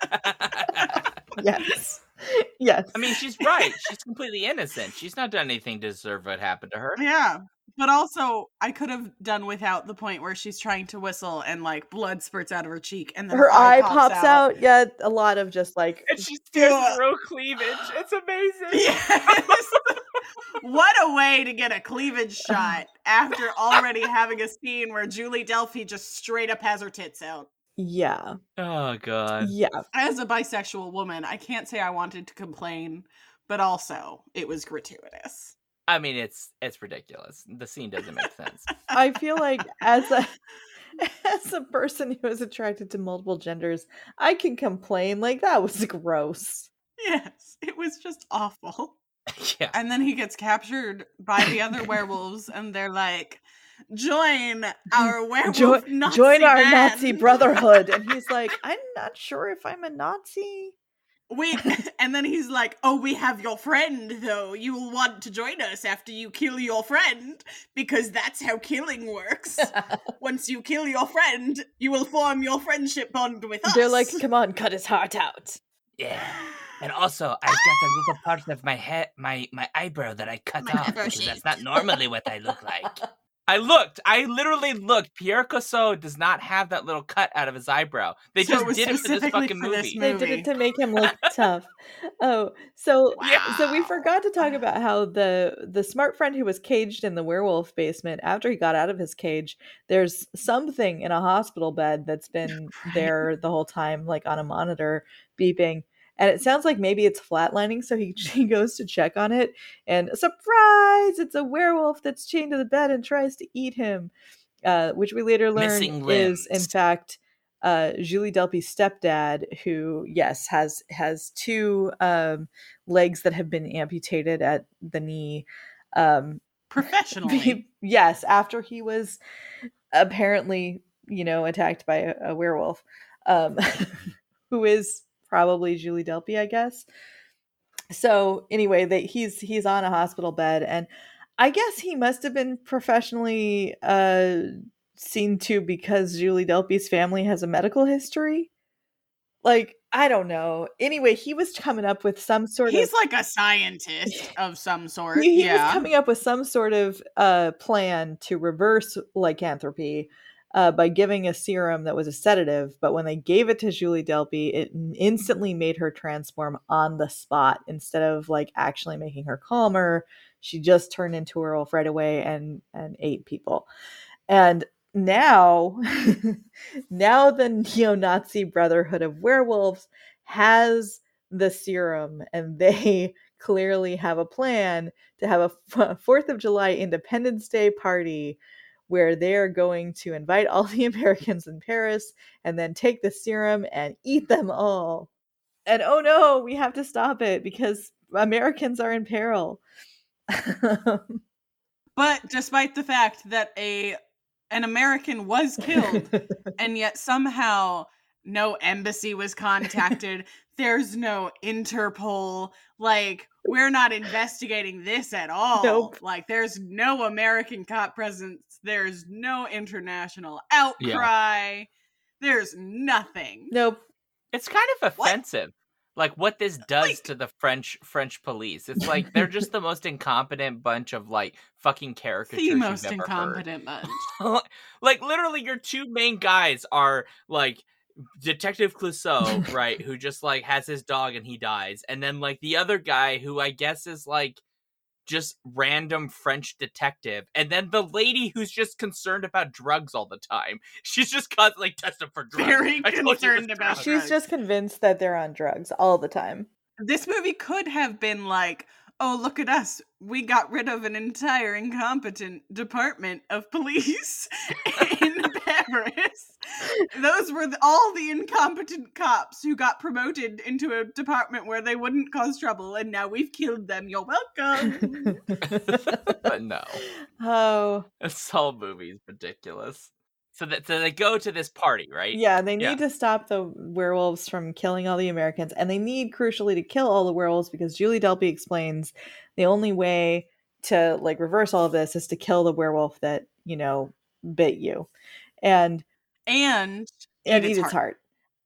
Yes. Yes.
I mean, she's right. She's completely innocent. She's not done anything to deserve what happened to her.
Yeah. But also, I could have done without the point where she's trying to whistle and like blood spurts out of her cheek and then
her eye pops out. Yeah, a lot of just like,
and she stares through cleavage. It's amazing.
Yes. What a way to get a cleavage shot after already having a scene where Julie Delpy just straight up has her tits out.
Yeah.
Oh God.
Yeah.
As a bisexual woman, I can't say I wanted to complain, but also it was gratuitous.
I mean, it's ridiculous. The scene doesn't make sense.
I feel like as a person who is attracted to multiple genders, I can complain. Like, that was gross.
Yes, it was just awful.
Yeah.
And then he gets captured by the other werewolves, and they're like, join our werewolf Nazi
join our
band.
Nazi brotherhood. And he's like, I'm not sure if I'm a Nazi.
And then he's like, oh, we have your friend, though. You will want to join us after you kill your friend, because that's how killing works. Once you kill your friend, you will form your friendship bond with us.
They're like, come on, cut his heart out.
Yeah. And also, I've got a little part of my head, my eyebrow that I cut
My
off
eyebrow
because
shaved.
that's not normally what I look like. I literally looked. Pierre Cosso does not have that little cut out of his eyebrow. They
So
just
it was
did it for this
specifically
fucking
for this
movie.
They did
movie.
it to make him look tough. Oh, so we
Wow.
forgot to talk about how the smart friend who was caged in the werewolf basement, after he got out of his cage, there's something in a hospital bed that's been
Right.
there the whole time, like on a monitor beeping. And it sounds like maybe it's flatlining, so he goes to check on it, and surprise! It's a werewolf that's chained to the bed and tries to eat him. Which we later learn
Missing
is, in
limbs.
fact, Julie Delpy's stepdad, who, yes, has two legs that have been amputated at the knee.
Professionally.
Yes, after he was apparently, attacked by a werewolf, who is probably Julie Delpy, I guess. So anyway, that he's on a hospital bed, and I guess he must have been professionally seen to, because Julie Delpy's family has a medical history. Like, I don't know. Anyway, he was coming up with some sort of
He's like a scientist of some sort.
he
Yeah.
was coming up with some sort of plan to reverse lycanthropy by giving a serum that was a sedative. But when they gave it to Julie Delpy, it instantly made her transform on the spot. Instead of like actually making her calmer, she just turned into a werewolf right away and ate people. And now, now the neo-Nazi Brotherhood of Werewolves has the serum, and they clearly have a plan to have a 4th of July Independence Day party where they're going to invite all the Americans in Paris and then take the serum and eat them all. And oh no, we have to stop it because Americans are in peril.
But despite the fact that an American was killed, and yet somehow no embassy was contacted, there's no Interpol, like, we're not investigating this at all.
Nope.
Like, there's no American cop presence, there's no international outcry, there's nothing.
Nope.
It's kind of offensive. Like what this does to the French police. It's like they're just the most incompetent bunch of like fucking caricatures
The
you've
most
ever
incompetent bunch.
heard. Like literally your two main guys are like Detective Clouseau, right, who just like has his dog and he dies, and then like the other guy who I guess is like just random French detective, and then the lady who's just concerned about drugs all the time. She's just constantly testing for drugs.
Very concerned about
She's
drugs.
just convinced that they're on drugs all the time.
This movie could have been like, oh, look at us. We got rid of an entire incompetent department of police in Paris. Those were all the incompetent cops who got promoted into a department where they wouldn't cause trouble, and now we've killed them. You're welcome.
But no.
Oh.
This whole movie's ridiculous. So they go to this party, right?
Yeah, they need to stop the werewolves from killing all the Americans, and they need, crucially, to kill all the werewolves because Julie Delpy explains the only way to like reverse all of this is to kill the werewolf that, bit you. And eat its heart.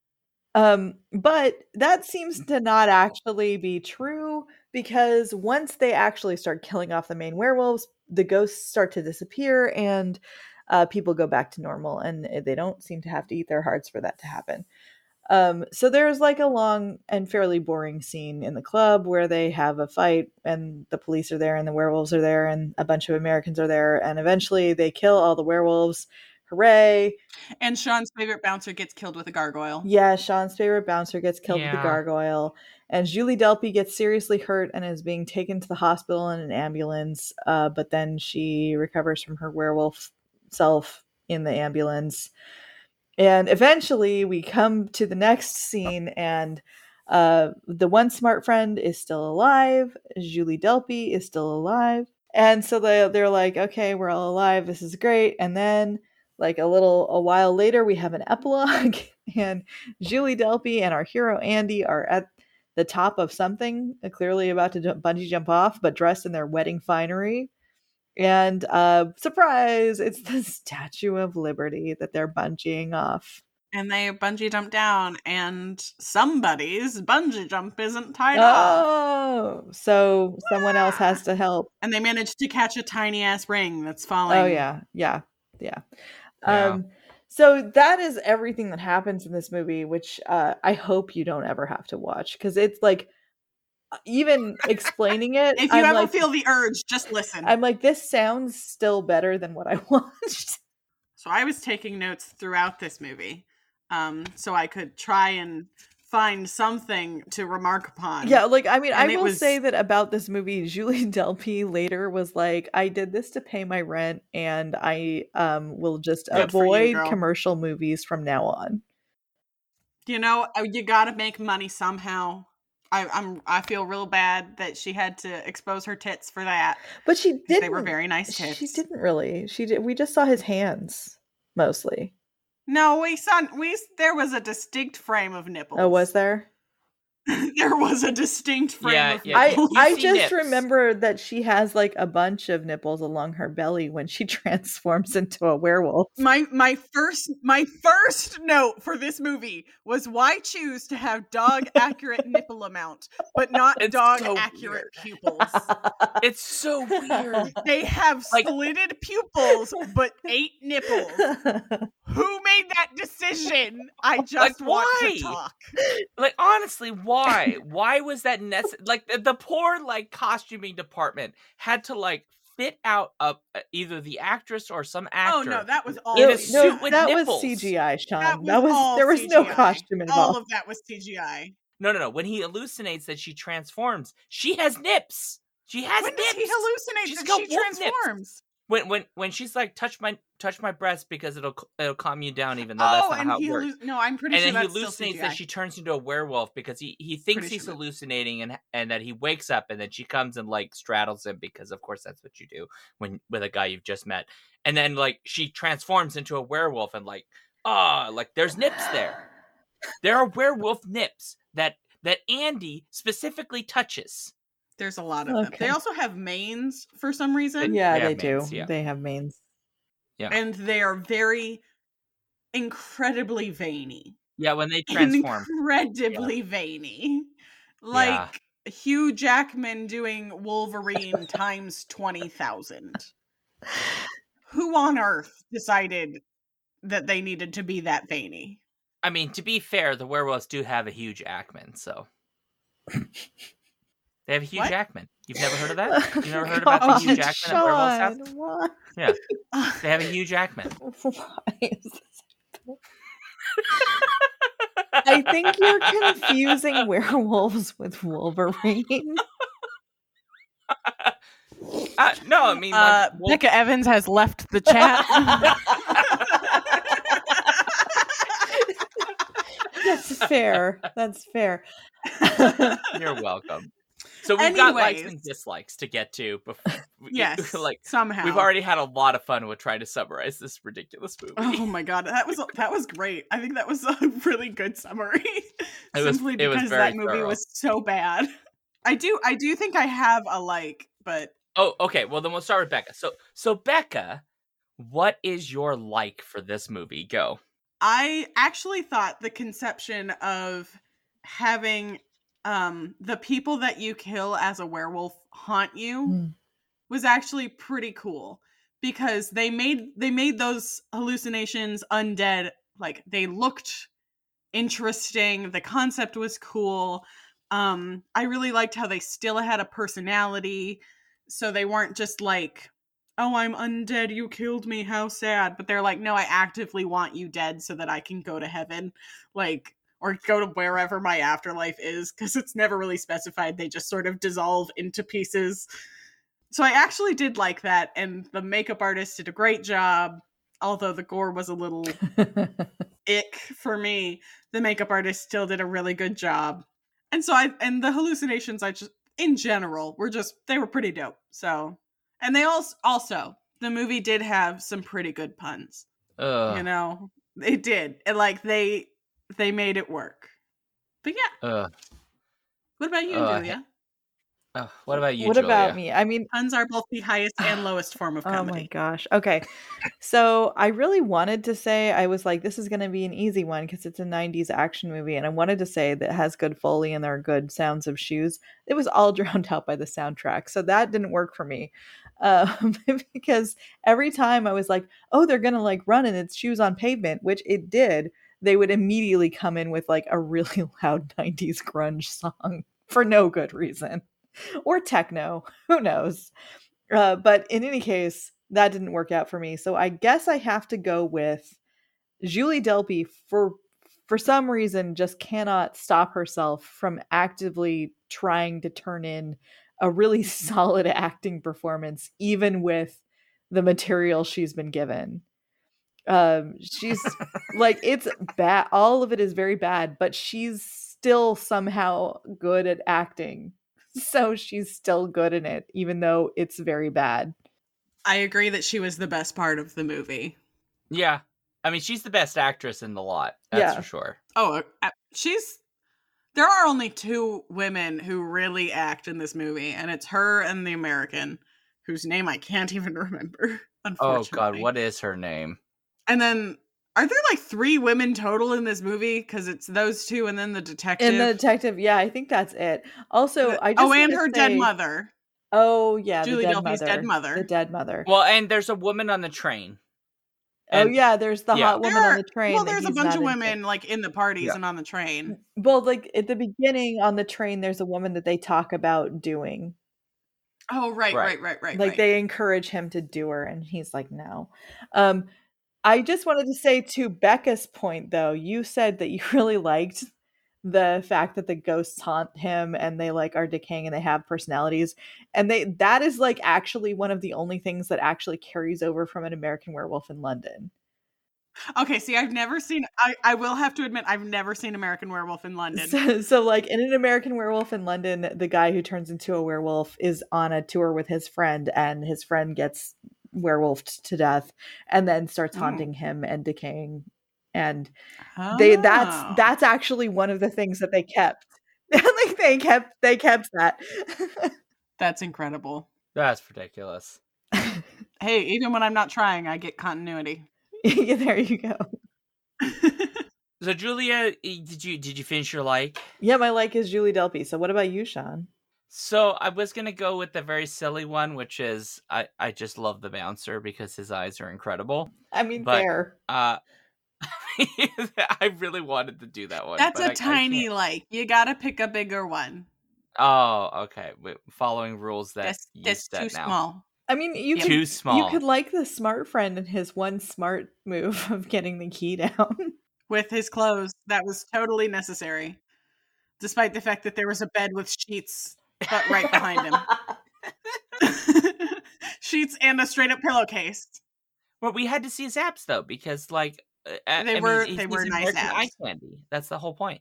But that seems to not actually be true, because once they actually start killing off the main werewolves, the ghosts start to disappear and people go back to normal, and they don't seem to have to eat their hearts for that to happen. So there's like a long and fairly boring scene in the club where they have a fight, and the police are there and the werewolves are there and a bunch of Americans are there, and eventually they kill all the werewolves. Hooray.
And Sean's favorite bouncer gets killed with a gargoyle.
Yeah, Sean's favorite bouncer gets killed with a gargoyle. And Julie Delpy gets seriously hurt and is being taken to the hospital in an ambulance. But then she recovers from her werewolf self in the ambulance. And eventually we come to the next scene, and the one smart friend is still alive. Julie Delpy is still alive. And so they're like, okay, we're all alive. This is great. And then like a while later, we have an epilogue, and Julie Delpy and our hero Andy are at the top of something, clearly about to bungee jump off, but dressed in their wedding finery. And surprise, it's the Statue of Liberty that they're bungeeing off.
And they bungee jump down, and somebody's bungee jump isn't tied off.
Oh, so someone else has to help.
And they manage to catch a tiny ass ring that's falling.
Oh yeah. So that is everything that happens in this movie, which I hope you don't ever have to watch, because it's like, even explaining it,
If you
I'm
ever
like,
feel the urge, just listen.
I'm like, this sounds still better than what I watched.
So I was taking notes throughout this movie, so I could try and find something to remark upon.
Yeah, like, I mean,
And
I
it
will
was-
say that about this movie, Julie Delpy later was like, I did this to pay my rent, and I will just
Good for you,
avoid
girl.
commercial movies from now on.
You know, you gotta make money somehow. I feel real bad that she had to expose her tits for that.
But she didn't.
They were very nice tits.
She didn't really. We just saw his hands mostly.
No, there was a distinct frame of nipples.
Oh, was there?
There was a distinct frame of
nipples.
You
I
see
just
nips.
remember that she has like a bunch of nipples along her belly when she transforms into a werewolf.
My first note for this movie was, why choose to have dog accurate nipple amount, but not
It's
dog
so
accurate
weird.
pupils?
It's so weird.
They have
Like-
slitted pupils, but 8 nipples. Who made that decision? I just want
why?
to talk.
Like, honestly, why? Why was that necessary? Like, the poor, like, costuming department had to, like, fit out either the actress or some actor.
Oh no, that was all
in a
CGI.
suit with
that
nipples.
was CGI, Sean.
That was all
there was no
CGI.
costume involved.
All of that was CGI.
No. When he hallucinates that she transforms, she has nips. She has
When
nips.
does he hallucinate
She's
that
got
she
wolf nips.
transforms?
When she's like, touch my breast because it'll calm you down, even though that's not how it works.
No, I'm pretty
And
sure
then he
that's still
hallucinates
CGI.
that she turns into a werewolf because he thinks
Pretty
he's
sure that-
hallucinating, and that he wakes up, and then she comes and like straddles him, because of course that's what you do with a guy you've just met. And then like she transforms into a werewolf, and like there's nips there. There are werewolf nips that Andy specifically touches.
There's a lot of them.
Okay.
They also have manes for some reason.
Yeah,
They
they
have
do.
manes, yeah.
They have manes.
Yeah.
And they are very incredibly veiny.
Yeah, when they transform.
Incredibly veiny. Like Hugh Jackman doing Wolverine times 20,000. Who on earth decided that they needed to be that veiny?
I mean, to be fair, the werewolves do have a Hugh Jackman, so they have a Hugh
What?
Jackman. You've never heard of that? You've never heard about the Hugh
God,
Jackman that werewolves have?
Sean, why?
Yeah, they have a Hugh Jackman.
Why is this happening? I think you're confusing werewolves with Wolverine.
No, I mean, like,
Becca Evans has left the chat.
That's fair. That's fair.
you're welcome. So we've got likes
Anyways.
and dislikes to get to. Before,
Yes,
like
somehow.
we've already had a lot of fun with trying to summarize this ridiculous movie.
Oh my god, that was great. I think that was a really good summary.
It was
Simply because
very
that movie
thorough.
was so bad. I do think I have a like, but
Oh, okay. Well, then we'll start with Becca. So Becca, what is your like for this movie? Go.
I actually thought the conception of having the people that you kill as a werewolf haunt you
Mm.
was actually pretty cool, because they made those hallucinations undead. Like, they looked interesting, the concept was cool. I really liked how they still had a personality, so they weren't just like, oh, I'm undead, you killed me, how sad. But they're like, no, I actively want you dead so that I can go to heaven, like, or go to wherever my afterlife is, because it's never really specified. They just sort of dissolve into pieces. So I actually did like that, and the makeup artist did a great job, although the gore was a little ick for me. The makeup artist still did a really good job. And so and the hallucinations, I just, in general, they were pretty dope. So, and they also, the movie did have some pretty good puns. You know, it did. And like, they made it work. But yeah. What about you, Julia?
Oh, what about you,
What
Julia?
about me? I mean,
puns are both the highest and lowest form of
oh
comedy.
my gosh. Okay. So I really wanted to say, I was like, this is going to be an easy one because it's a 90s action movie. And I wanted to say that it has good Foley and there are good sounds of shoes. It was all drowned out by the soundtrack. So that didn't work for me. Because every time I was like, oh, they're going to like run and it's shoes on pavement, which it did. They would immediately come in with like a really loud 90s grunge song for no good reason. Or techno, who knows? But in any case, that didn't work out for me. So I guess I have to go with Julie Delpy for some reason just cannot stop herself from actively trying to turn in a really solid acting performance, even with the material she's been given. She's like, it's bad. All of it is very bad, but she's still somehow good at acting. So she's still good in it, even though it's very bad.
I agree that she was the best part of the movie.
Yeah. I mean, she's the best actress in the lot. That's for sure.
Oh, there are only 2 women who really act in this movie, and it's her and the American, whose name I can't even remember, unfortunately.
Oh, God. What is her name?
And then, are there like 3 women total in this movie? Because it's those 2 and then the detective.
And the detective, yeah, I think that's it. Also, I just
and her dead mother.
Oh, yeah,
Julie
the
Delpy's dead mother.
The dead mother.
Well, and there's a woman on the train.
And, yeah, there's the hot woman on the train.
Well, there's a bunch of women like in the parties and on the train.
Well, like at the beginning on the train, there's a woman that they talk about doing.
Oh, right.
Like they encourage him to do her, and he's like, no. I just wanted to say to Becca's point, though, you said that you really liked the fact that the ghosts haunt him and they like are decaying and they have personalities. And that is like actually one of the only things that actually carries over from An American Werewolf in London.
Okay, see, I've never seen, I will have to admit, I've never seen American Werewolf in London.
So like in An American Werewolf in London, the guy who turns into a werewolf is on a tour with his friend, and his friend gets werewolfed to death and then starts haunting him and decaying. And that's actually one of the things that they kept. Like they kept that.
That's incredible.
That's ridiculous.
Hey, even when I'm not trying, I get continuity.
Yeah, there you go.
So Julia, did you finish your like?
Yeah, my like is Julie Delpy. So what about you, Sean?
So I was gonna go with the very silly one, which is I just love the bouncer because his eyes are incredible.
I mean, fair.
I really wanted to do that one.
That's a tiny like. You gotta pick a bigger one.
Oh, okay. Following rules that
that's too small.
I mean, you could like the smart friend and his one smart move of getting the key down.
With his clothes. That was totally necessary. Despite the fact that there was a bed with sheets but right behind him. Sheets and a straight up pillowcase.
Well, we had to see his abs though, because like
they were nice abs.
Eye candy. That's the whole point.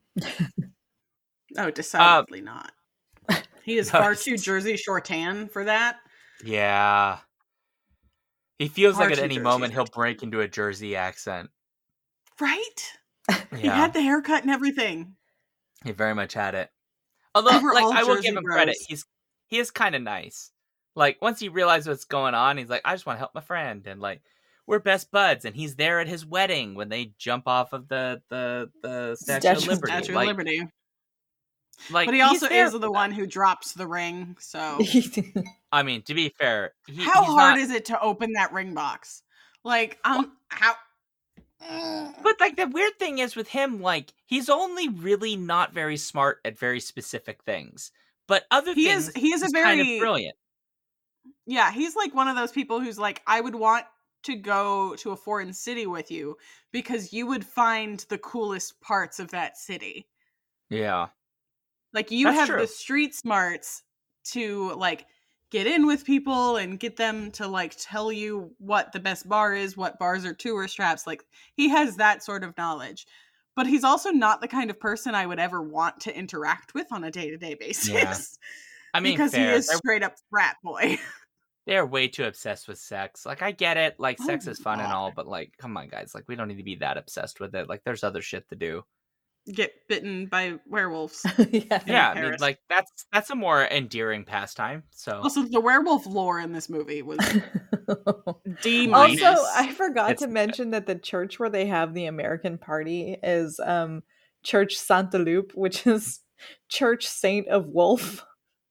Oh, decidedly not. He is far too Jersey Shore tan for that.
Yeah. He feels like at any moment he'll break into a Jersey accent.
Right?
Yeah.
He had the haircut and everything.
He very much had it. Although, like, I will give him credit. He is kind of nice. Like, once he realizes what's going on, he's like, I just want to help my friend. And, like, we're best buds. And he's there at his wedding when they jump off of the Statue of Liberty.
Statue of Liberty.
Like,
but he also is the one who drops the ring, so...
I mean, to be fair...
How hard is it to open that ring box? Like, how...
But, like, the weird thing is with him, like, he's only really not very smart at very specific things. But other things, he's kind of brilliant.
Yeah, he's, like, one of those people who's like, I would want to go to a foreign city with you because you would find the coolest parts of that city.
Yeah.
Like, you have the street smarts to, like, get in with people and get them to, like, tell you what the best bar is, what bars are tourist traps. Like, he has that sort of knowledge. But he's also not the kind of person I would ever want to interact with on a day-to-day basis. Yeah.
I mean,
because he is straight up frat boy.
They're way too obsessed with sex. Like, I get it. Like, sex is fun and all, but, like, come on, guys. Like, we don't need to be that obsessed with it. Like, there's other shit to do.
get bitten by werewolves.
Yeah, I mean, like that's a more endearing pastime. So
also, the werewolf lore in this movie was D-.
Also, I forgot to mention that the church where they have the American Party is Church Santa Loup, which is Church Saint of Wolf.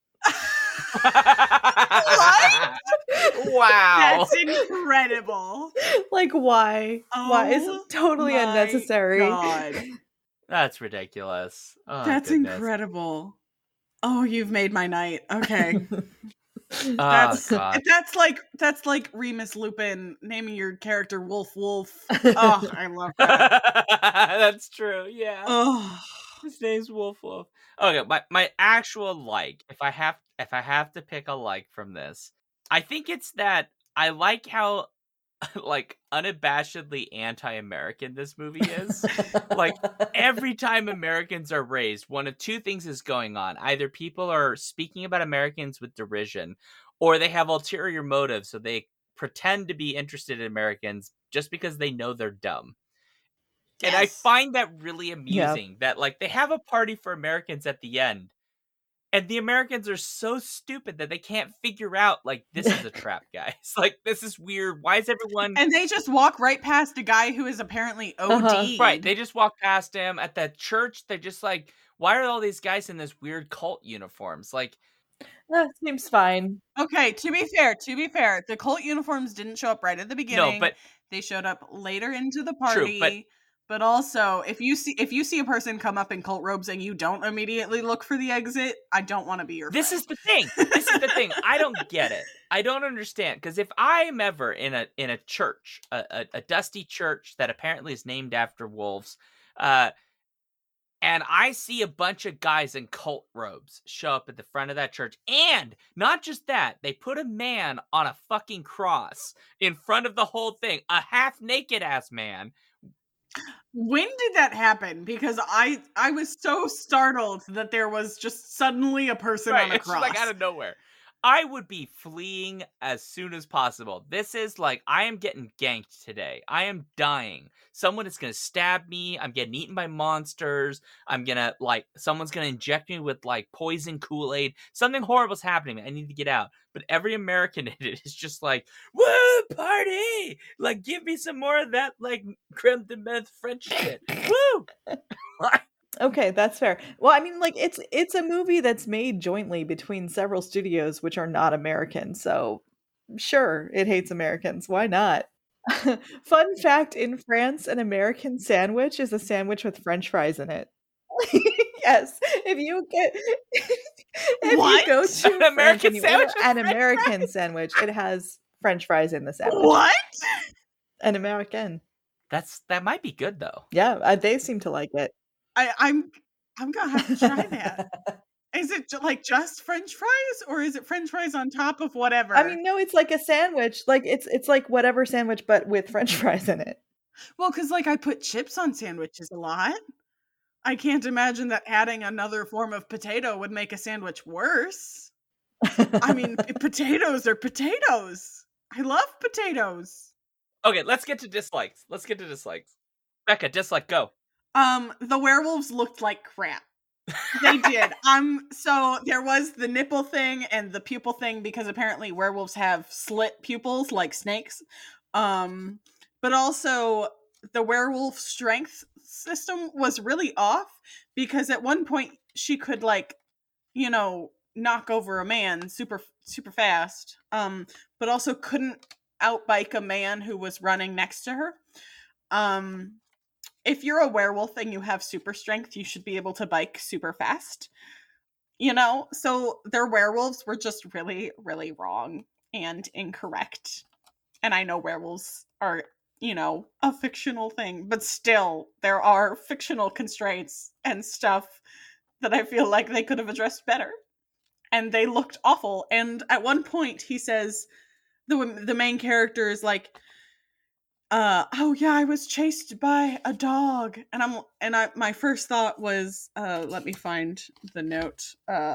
What?
Wow,
that's incredible.
Like, why? Why? It's totally unnecessary.
God.
That's ridiculous. Oh,
that's
goodness.
Incredible. Oh, you've made my night. Okay.
That's
like Remus Lupin naming your character Wolf. Oh, I love that.
That's true. Yeah.
Oh,
his name's Wolf. Okay, my actual like, if I have to pick a like from this, I think it's that I like how like unabashedly anti-American this movie is. Like every time Americans are raised, one of two things is going on. Either people are speaking about Americans with derision, or they have ulterior motives, so they pretend to be interested in Americans just because they know they're dumb. Yes. And I find that really amusing that like they have a party for Americans at the end, and the Americans are so stupid that they can't figure out, like, this is a trap, guys. Like, this is weird. Why is everyone...
And they just walk right past a guy who is apparently OD'd.
Right, they just walk past him. At that church, they're just like, why are all these guys in this weird cult uniforms? Like...
That seems fine.
Okay, to be fair, the cult uniforms didn't show up right at the beginning.
No, but...
They showed up later into the party. True, but also, if you see a person come up in cult robes and you don't immediately look for the exit, I don't want to be your friend.
This is the thing. I don't get it. I don't understand. Because if I am ever in a church, a dusty church that apparently is named after wolves, and I see a bunch of guys in cult robes show up at the front of that church, and not just that, they put a man on a fucking cross in front of the whole thing, a half-naked ass man.
When did that happen? Because I was so startled that there was just suddenly a person on a cross.
It's like out of nowhere. I would be fleeing as soon as possible. This is like, I am getting ganked today. I am dying. Someone is going to stab me. I'm getting eaten by monsters. Someone's going to inject me with like poison Kool-Aid. Something horrible is happening. I need to get out. But every American in it is just like, woo, party! Like, give me some more of that, like, creme de menthe French shit. Woo!
Okay, that's fair. Well, I mean, like, it's a movie that's made jointly between several studios which are not American, so sure, it hates Americans. Why not? Fun fact, in France, an American sandwich is a sandwich with French fries in it. Yes, if you go to
an American sandwich,
an American sandwich, it has French fries in the sandwich.
What?
An American.
That might be good though.
Yeah, they seem to like it.
I'm gonna have to try that. Is it like just French fries, or is it French fries on top of whatever?
I mean, no, it's like a sandwich. Like it's like whatever sandwich, but with French fries in it.
Well, because like I put chips on sandwiches a lot. I can't imagine that adding another form of potato would make a sandwich worse. I mean, potatoes are potatoes. I love potatoes.
Okay, let's get to dislikes. Becca, dislike, go.
The werewolves looked like crap. They did. So there was the nipple thing and the pupil thing because apparently werewolves have slit pupils like snakes. But also the werewolf strength system was really off because at one point she could knock over a man super fast. But also couldn't outbike a man who was running next to her. If you're a werewolf and you have super strength, you should be able to bike super fast. So their werewolves were just really, really wrong and incorrect. And I know werewolves are, a fictional thing, but still there are fictional constraints and stuff that I feel like they could have addressed better. And they looked awful. And at one point he says, the main character is like, oh yeah, I was chased by a dog, and my first thought was, let me find the note.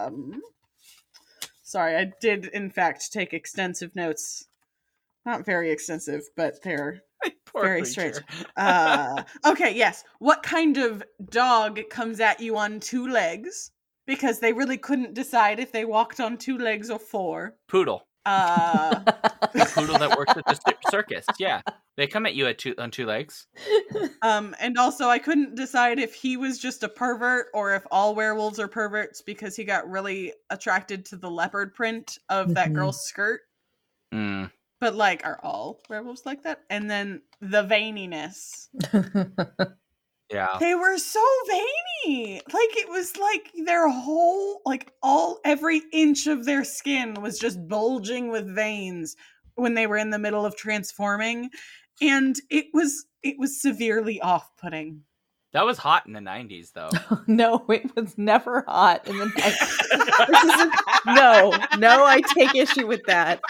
Sorry, I did in fact take extensive notes. Not very extensive, but they're
Poor
Very
creature.
strange. Okay, yes. What kind of dog comes at you on 2 legs? Because they really couldn't decide if they walked on 2 legs or 4.
Poodle.
Uh,
The poodle that works at the circus. Yeah. They come at you on 2 legs.
and also I couldn't decide if he was just a pervert or if all werewolves are perverts because he got really attracted to the leopard print of that girl's skirt.
Mm.
But like, are all werewolves like that? And then the veininess.
Yeah.
They were so veiny. Like, it was like their whole, like, every inch of their skin was just bulging with veins when they were in the middle of transforming. And it was severely off-putting.
That was hot in the 90s, though.
No, it was never hot in the 90s. No, I take issue with that.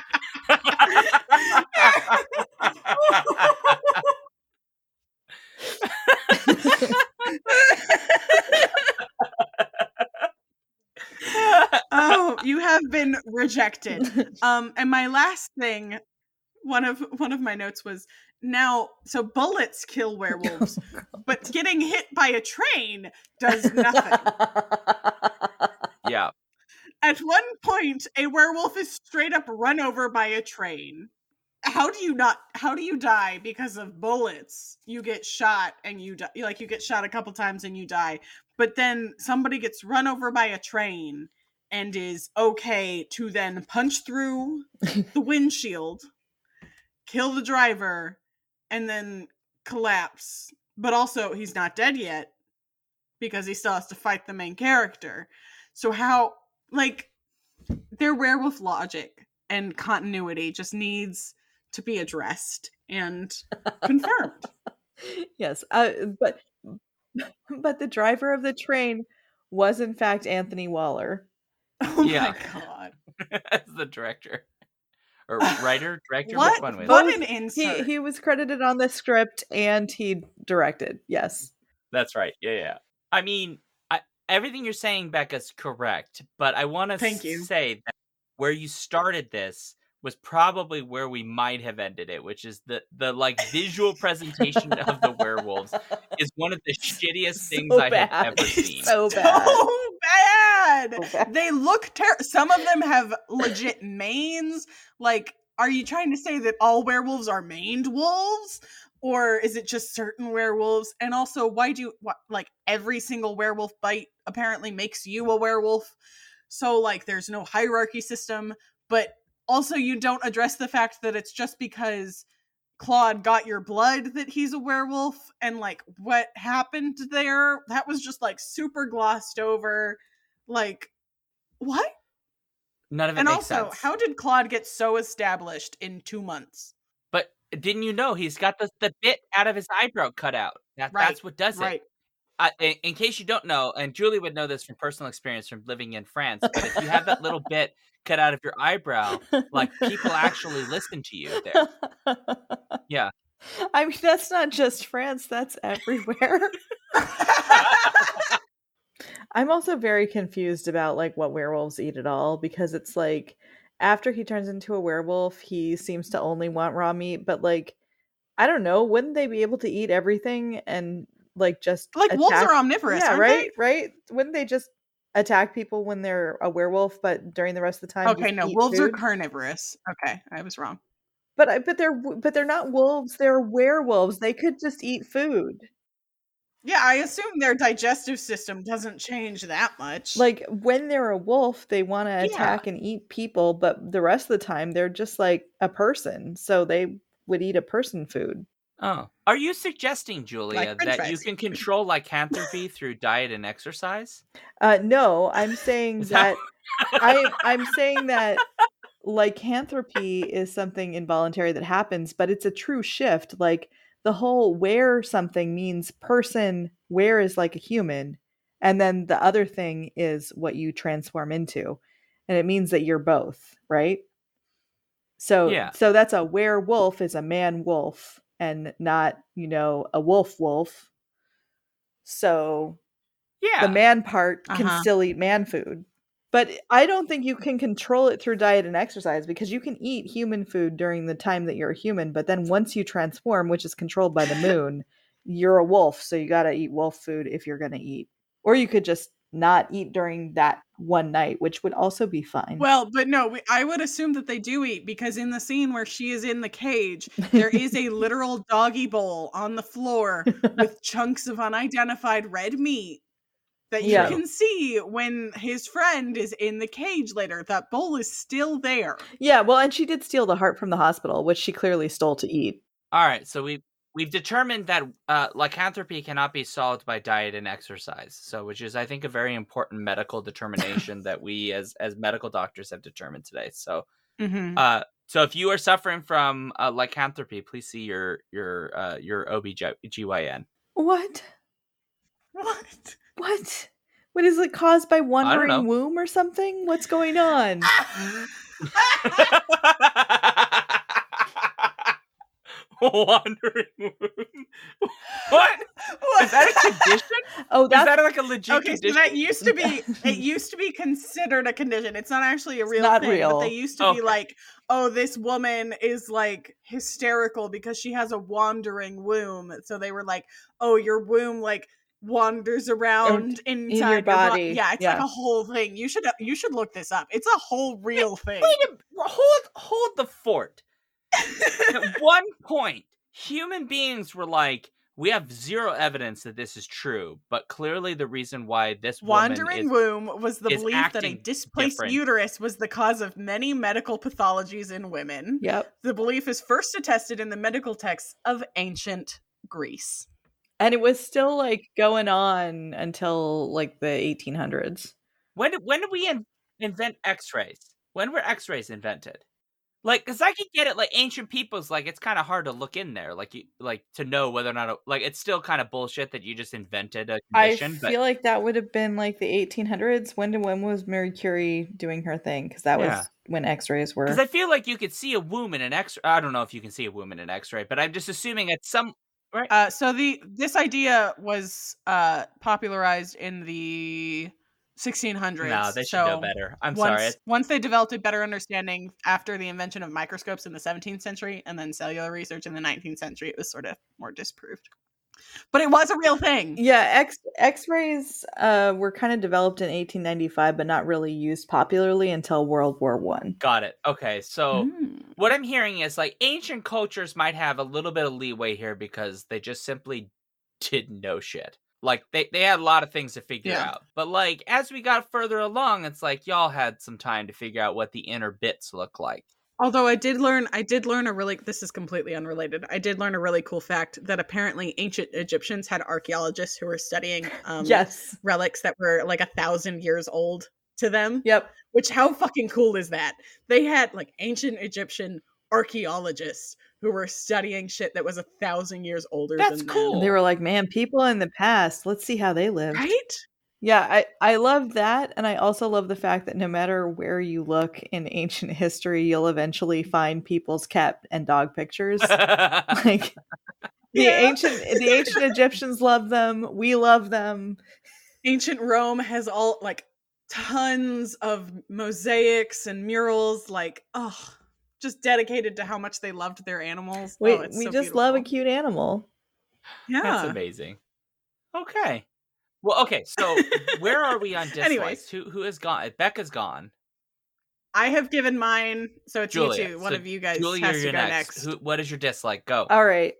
Oh, you have been rejected. And my last thing, one of my notes was, now, so bullets kill werewolves, but getting hit by a train does nothing.
Yeah.
At one point, a werewolf is straight up run over by a train. How do you die because of bullets? You get shot and you die. Like, you get shot a couple times and you die. But then somebody gets run over by a train and is okay to then punch through the windshield, kill the driver, and then collapse. But also, he's not dead yet because he still has to fight the main character. So how, like, their werewolf logic and continuity just needs to be addressed and confirmed.
Yes, but the driver of the train was in fact Anthony Waller.
Oh
Yeah.
my god.
As the director. Or writer, director,
What?
which one was
What
it?
an insert.
He was credited on the script and he directed. Yes.
That's right. Yeah. I mean, everything you're saying, Becca's correct, but I want to say that where you started this was probably where we might have ended it, which is the like visual presentation of the werewolves is one of the shittiest things I have ever seen.
So bad.
They look terrible. Some of them have legit manes. Like, are you trying to say that all werewolves are maned wolves? Or is it just certain werewolves? And also, like, every single werewolf bite apparently makes you a werewolf. So, like, there's no hierarchy system. But also, you don't address the fact that it's just because Claude got your blood that he's a werewolf. And, like, what happened there? That was just, like, super glossed over. Like, what?
None of it makes sense.
And also, how did Claude get so established in 2 months?
But didn't you know he's got the bit out of his eyebrow cut out? That's what does it. In case you don't know, and Julie would know this from personal experience from living in France, but if you have that little bit cut out of your eyebrow, like, people actually listen to you there. Yeah.
I mean, that's not just France, that's everywhere. I'm also very confused about, like, what werewolves eat at all, because it's like, after he turns into a werewolf, he seems to only want raw meat, but, like, I don't know, wouldn't they be able to eat everything and, like, just
like, wolves are omnivorous,
yeah,
aren't
right?
they?
Right? Wouldn't they just attack people when they're a werewolf, but during the rest of the time
Okay, no, wolves
food?
are carnivorous. Okay, I was wrong.
But they're not wolves, they're werewolves. They could just eat food.
Yeah, I assume their digestive system doesn't change that much.
Like, when they're a wolf, they want to attack and eat people, but the rest of the time they're just like a person, so they would eat a person food.
Oh. Are you suggesting, Julia,
Like french
that you
fries.
can control lycanthropy through diet and exercise?
No, I'm saying that I'm saying that lycanthropy is something involuntary that happens, but it's a true shift. Like, the whole where something means person, where is like a human, and then the other thing is what you transform into, and it means that you're both, right? So
Yeah.
so that's a werewolf is a man wolf and not, a wolf. So
Yeah.
the man part can still eat man food. But I don't think you can control it through diet and exercise, because you can eat human food during the time that you're a human, but then once you transform, which is controlled by the moon, you're a wolf, so you got to eat wolf food if you're going to eat. Or you could just not eat during that one night, which would also be fine.
Well, but no, I would assume that they do eat, because in the scene where she is in the cage, there is a literal doggy bowl on the floor with chunks of unidentified red meat that you
Yeah.
can see when his friend is in the cage later. That bowl is still there.
Yeah, well, and she did steal the heart from the hospital, which she clearly stole to eat.
All right, so we've determined that lycanthropy cannot be solved by diet and exercise. So, which is, I think, a very important medical determination that we as medical doctors have determined today. So, so if you are suffering from lycanthropy, please see your OBGYN.
What?
What?
What? What is it, caused by
know.
wandering womb or something? What's going on?
Wandering womb. What? Is that a condition?
Oh,
Is that like a legit condition?
So that used to be, it used to be considered a condition. It's not actually a real
not
thing,
real.
but they used to be like, oh, this woman is like hysterical because she has a wandering womb. So they were like, oh, your womb like wanders around inside
in your body.
Yeah, it's like a whole thing. You should look this up. It's a whole real thing.
Hold the fort. At one point, human beings were like, we have zero evidence that this is true, but clearly the reason why this
wandering womb was the belief that a displaced
different.
uterus was the cause of many medical pathologies in women.
Yep.
The belief is first attested in the medical texts of ancient Greece.
And it was still like going on until like the 1800s.
When did we invent X-rays? When were X-rays invented? Like, because I could get it, like, ancient people's, like, it's kind of hard to look in there, like, you, like, to know whether or not, like, it's still kind of bullshit that you just invented a condition.
I feel like that would have been, like, the 1800s. When was Marie Curie doing her thing? Because that was when X-rays were.
Because I feel like you could see a womb in an X-ray. I don't know if you can see a womb in an X-ray, but I'm just assuming at some... Right?
So this idea was popularized in the 1600s.
No, they should know better. Sorry.
Once they developed a better understanding after the invention of microscopes in the 17th century and then cellular research in the 19th century, it was sort of more disproved. But it was a real thing.
Yeah, X-rays were kind of developed in 1895, but not really used popularly until World War I.
Got it. Okay, so what I'm hearing is, like, ancient cultures might have a little bit of leeway here because they just simply didn't know shit. Like, they had a lot of things to figure out. But, like, as we got further along, it's like y'all had some time to figure out what the inner bits look like.
Although I did learn a really, this is completely unrelated. I did learn a really cool fact that apparently ancient Egyptians had archaeologists who were studying relics that were like 1,000 years old to them.
Yep.
Which, how fucking cool is that? They had like ancient Egyptian archaeologists who were studying shit that was 1,000 years older than them.
That's cool.
And they were like, man, people in the past, let's see how they lived.
Right?
Yeah, I love that. And I also love the fact that no matter where you look in ancient history, you'll eventually find people's cat and dog pictures. Like the ancient Egyptians love them. We love them.
Ancient Rome has all like tons of mosaics and murals, like, just dedicated to how much they loved their animals.
We
so
just
beautiful.
love a cute animal.
Yeah.
That's amazing. Okay. Well, okay, so where are we on dislikes?
Anyways.
Who has gone? Becca's gone.
I have given mine, so it's
Julia.
you two. One of you guys
Julia,
has to
you're
go next.
What is your dislike? Go.
All right.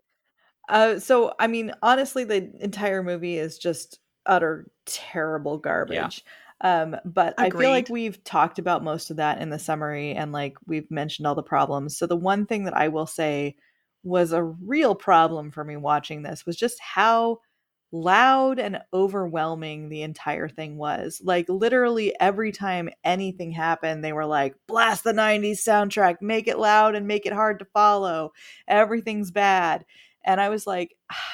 So, I mean, honestly, the entire movie is just utter terrible garbage. But
Agreed.
I feel like we've talked about most of that in the summary, and like we've mentioned all the problems. So the one thing that I will say was a real problem for me watching this was just how loud and overwhelming the entire thing was. Like literally every time anything happened, they were like, blast the 90s soundtrack, make it loud and make it hard to follow. Everything's bad. And I was like,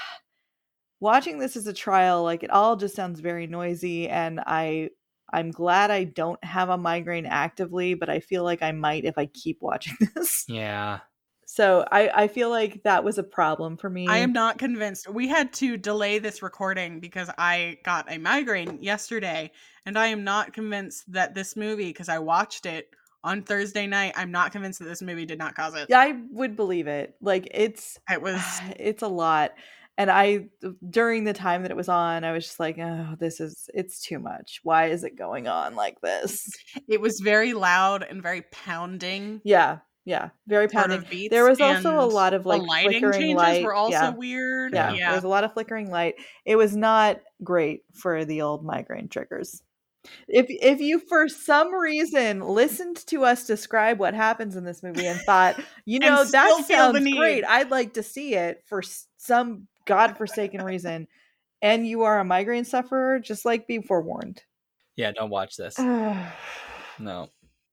watching this as a trial, like it all just sounds very noisy, and I'm glad I don't have a migraine actively, but I feel like I might if I keep watching this.
Yeah.
So I feel like that was a problem for me.
I am not convinced. We had to delay this recording because I got a migraine yesterday, and I am not convinced that this movie, because I watched it on Thursday night, I'm not convinced that this movie did not cause it.
Yeah, I would believe it. Like it's a lot. And during the time that it was on, I was just like, oh, it's too much. Why is it going on like this?
It was very loud and very pounding.
Yeah, very pounding.
Sort of beats,
there was also a lot of like
the lighting
flickering
changes
light.
were also weird.
Yeah, there was a lot of flickering light. It was not great for the old migraine triggers. If you for some reason listened to us describe what happens in this movie and thought, that sounds great, I'd like to see it for some godforsaken reason, and you are a migraine sufferer, just like be forewarned.
Yeah, don't watch this. No.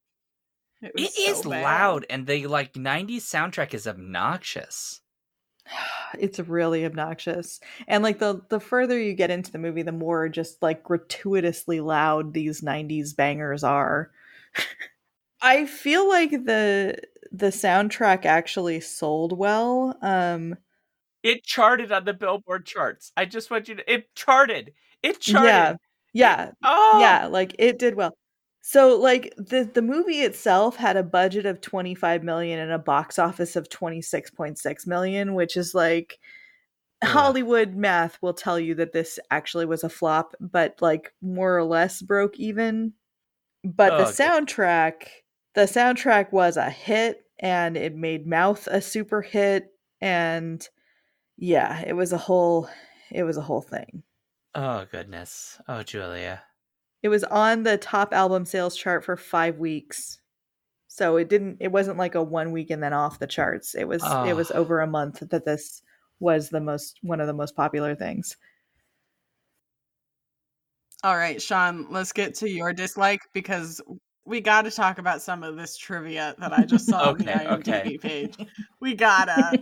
It
so
is
bad.
loud, and the 90s soundtrack is obnoxious.
It's really obnoxious. And like the further you get into the movie, the more just like gratuitously loud these 90s bangers are. I feel like the soundtrack actually sold well.
It charted on the Billboard charts. I just want you to it charted. It charted.
Yeah. Yeah, like it did well. So like the movie itself had a budget of 25 million and a box office of 26.6 million, which is like Hollywood math will tell you that this actually was a flop, but like more or less broke even. But the soundtrack was a hit, and it made Mouth a super hit, and yeah, it was a whole thing.
Oh goodness. Oh, Julia.
It was on the top album sales chart for 5 weeks. So it wasn't like a 1 week and then off the charts. It was over a month that this was one of the most popular things.
All right, Sean, let's get to your dislike, because we got to talk about some of this trivia that I just saw on the IMDb page. We gotta.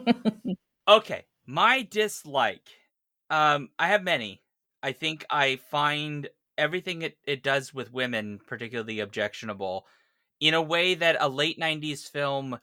Okay, my dislike. I have many. I think I find everything it does with women particularly objectionable in a way that a late 90s film,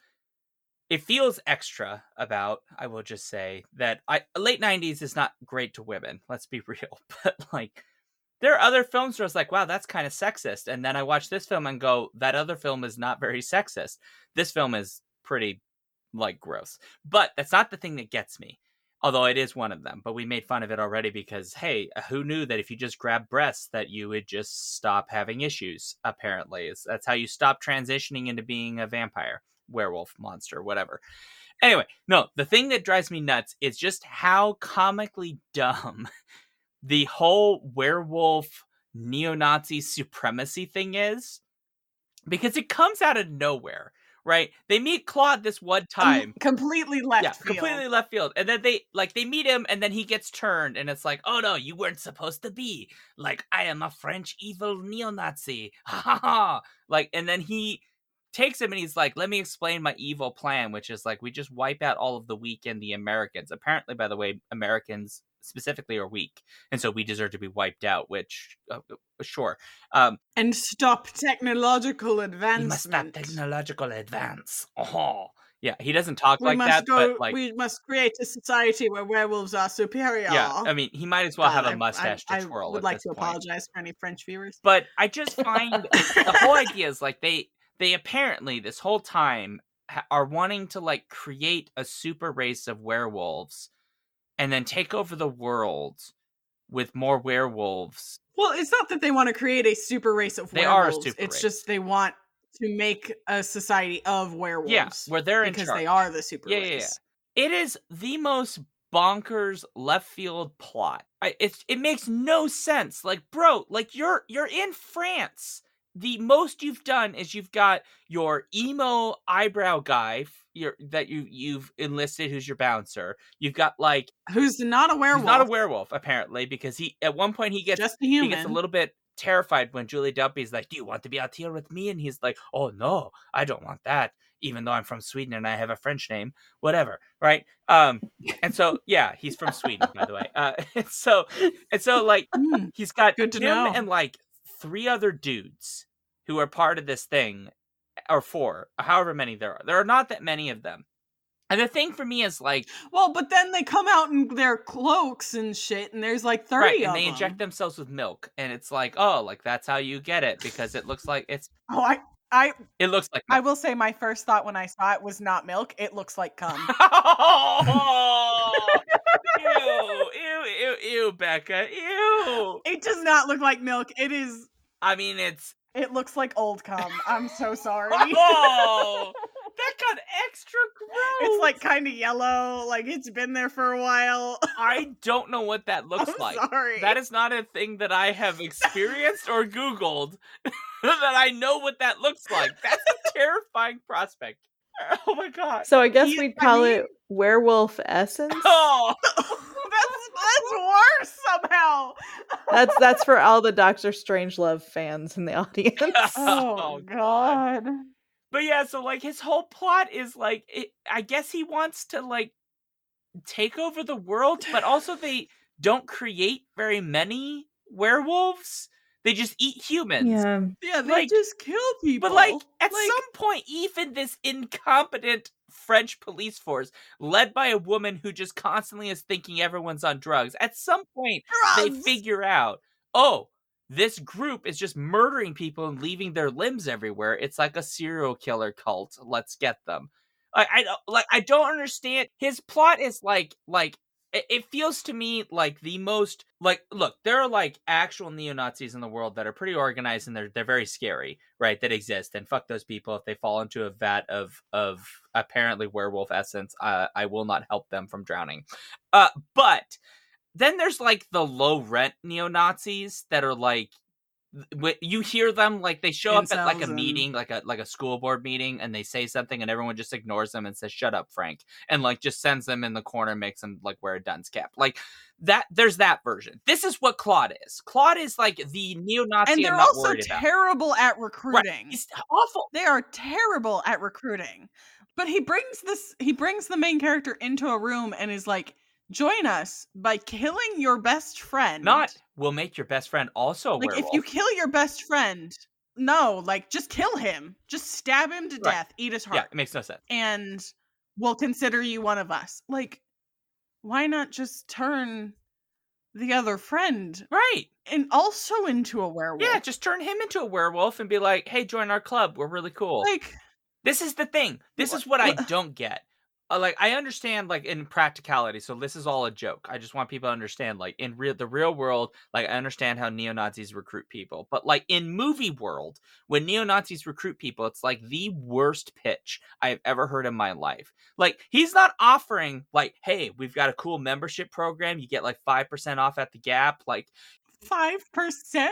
it feels extra about. I will just say that late 90s is not great to women. Let's be real. But like, there are other films where I was like, wow, that's kind of sexist. And then I watch this film and go, that other film is not very sexist. This film is pretty, like, gross. But that's not the thing that gets me. Although it is one of them. But we made fun of it already because, hey, who knew that if you just grab breasts that you would just stop having issues, apparently. That's how you stop transitioning into being a vampire, werewolf, monster, whatever. Anyway, no, the thing that drives me nuts is just how comically dumb the whole werewolf neo-Nazi supremacy thing is, because it comes out of nowhere, right? They meet Claude this one time.
Completely left field.
Completely left field. And then they meet him, and then he gets turned, and it's like, oh no, you weren't supposed to be. Like, I am a French evil neo-Nazi. Ha ha ha. Like, and then he takes him and he's like, let me explain my evil plan, which is like, we just wipe out all of the weak and the Americans. Apparently, by the way, Americans specifically are weak, and so we deserve to be wiped out, which sure.
And stop technological advancement.
We must stop technological advance. Oh yeah, he doesn't talk like that, but like,
we must create a society where werewolves are superior.
Yeah, I mean, he might as well have a mustache to twirl.
I would like to apologize for any French viewers,
but I just find the whole idea is like they apparently this whole time are wanting to like create a super race of werewolves and then take over the world with more werewolves.
Well, it's not that they want to create a super race of werewolves.
They are a super
It's
race.
Just they want to make a society of werewolves.
Yeah, where they're in charge.
Because they are the super race.
Yeah. It is the most bonkers left field plot. It makes no sense. Like, bro, like you're in France. The most you've done is you've got your emo eyebrow guy that you've enlisted, who's your bouncer. You've got like
who's not a werewolf.
He's not a werewolf, apparently, because he at one point he gets
just a human.
He gets a little bit terrified when Julie Dumpy's like, "Do you want to be out here with me?" And he's like, "Oh no, I don't want that. Even though I'm from Sweden and I have a French name, whatever." Right? And so yeah, he's from Sweden, by the way. And so like he's got
good to
him
know.
And like 3 other dudes who are part of this thing, or 4, however many there are. There are not that many of them. And the thing for me is like,
well, but then they come out in their cloaks and shit, and there's like 30
right,
of
and they
them.
inject themselves with milk, and it's like, oh, like that's how you get it because it looks like it's.
Oh,
it looks like
I
milk.
will say my first thought when I saw it was not milk. It looks like cum.
Oh, ew, Becca, ew.
It does not look like milk. It is.
I mean,
It looks like old cum. I'm so sorry.
Oh, that got extra gross.
It's like kind of yellow, like it's been there for a while.
I don't know what that looks
I'm
like.
sorry.
That is not a thing that I have experienced or Googled that I know what that looks like. That's a terrifying prospect. Oh my god.
So I guess we'd call it werewolf essence.
Oh,
that's worse somehow.
That's for all the Doctor Strangelove fans in the audience.
Oh god.
But yeah, so like his whole plot is like, I guess he wants to like take over the world, but also they don't create very many werewolves. They just eat humans.
Yeah, they
like,
just kill people.
But like at some point, even this incompetent French police force, led by a woman who just constantly is thinking everyone's on drugs, at some point they figure out, oh, this group is just murdering people and leaving their limbs everywhere. It's like a serial killer cult. Let's get them. I don't understand. His plot is like it feels to me like the most like, look, there are like actual neo-Nazis in the world that are pretty organized and they're very scary, right? That exist, and fuck those people if they fall into a vat of apparently werewolf essence. I will not help them from drowning. But then there's like the low rent neo-Nazis that are like, you hear them like they show up at like a meeting, like a school board meeting, and they say something and everyone just ignores them and says, shut up, Frank, and like just sends them in the corner, makes them like wear a dunce cap. Like that, there's that version. This is what Claude is. Claude is like the neo-Nazi,
and they're
I'm not
also
worried about.
terrible at recruiting.
Right. It's awful.
They are terrible at recruiting. But he brings the main character into a room and is like, join us by killing your best friend.
Not, we'll make your best friend also a werewolf.
If you kill your best friend, no, like, just kill him. Just stab him to death, eat his heart.
Yeah, it makes no sense.
And we'll consider you one of us. Like, why not just turn the other friend and also into a werewolf?
Yeah, just turn him into a werewolf and be like, hey, join our club. We're really cool.
Like,
this is the thing. This is what I don't get. Like, I understand, like, in practicality, so this is all a joke. I just want people to understand, like, in the real world, like, I understand how neo-Nazis recruit people. But, like, in movie world, when neo-Nazis recruit people, it's, like, the worst pitch I've ever heard in my life. Like, he's not offering, like, hey, we've got a cool membership program. You get, like, 5% off at the Gap. Like,
5%?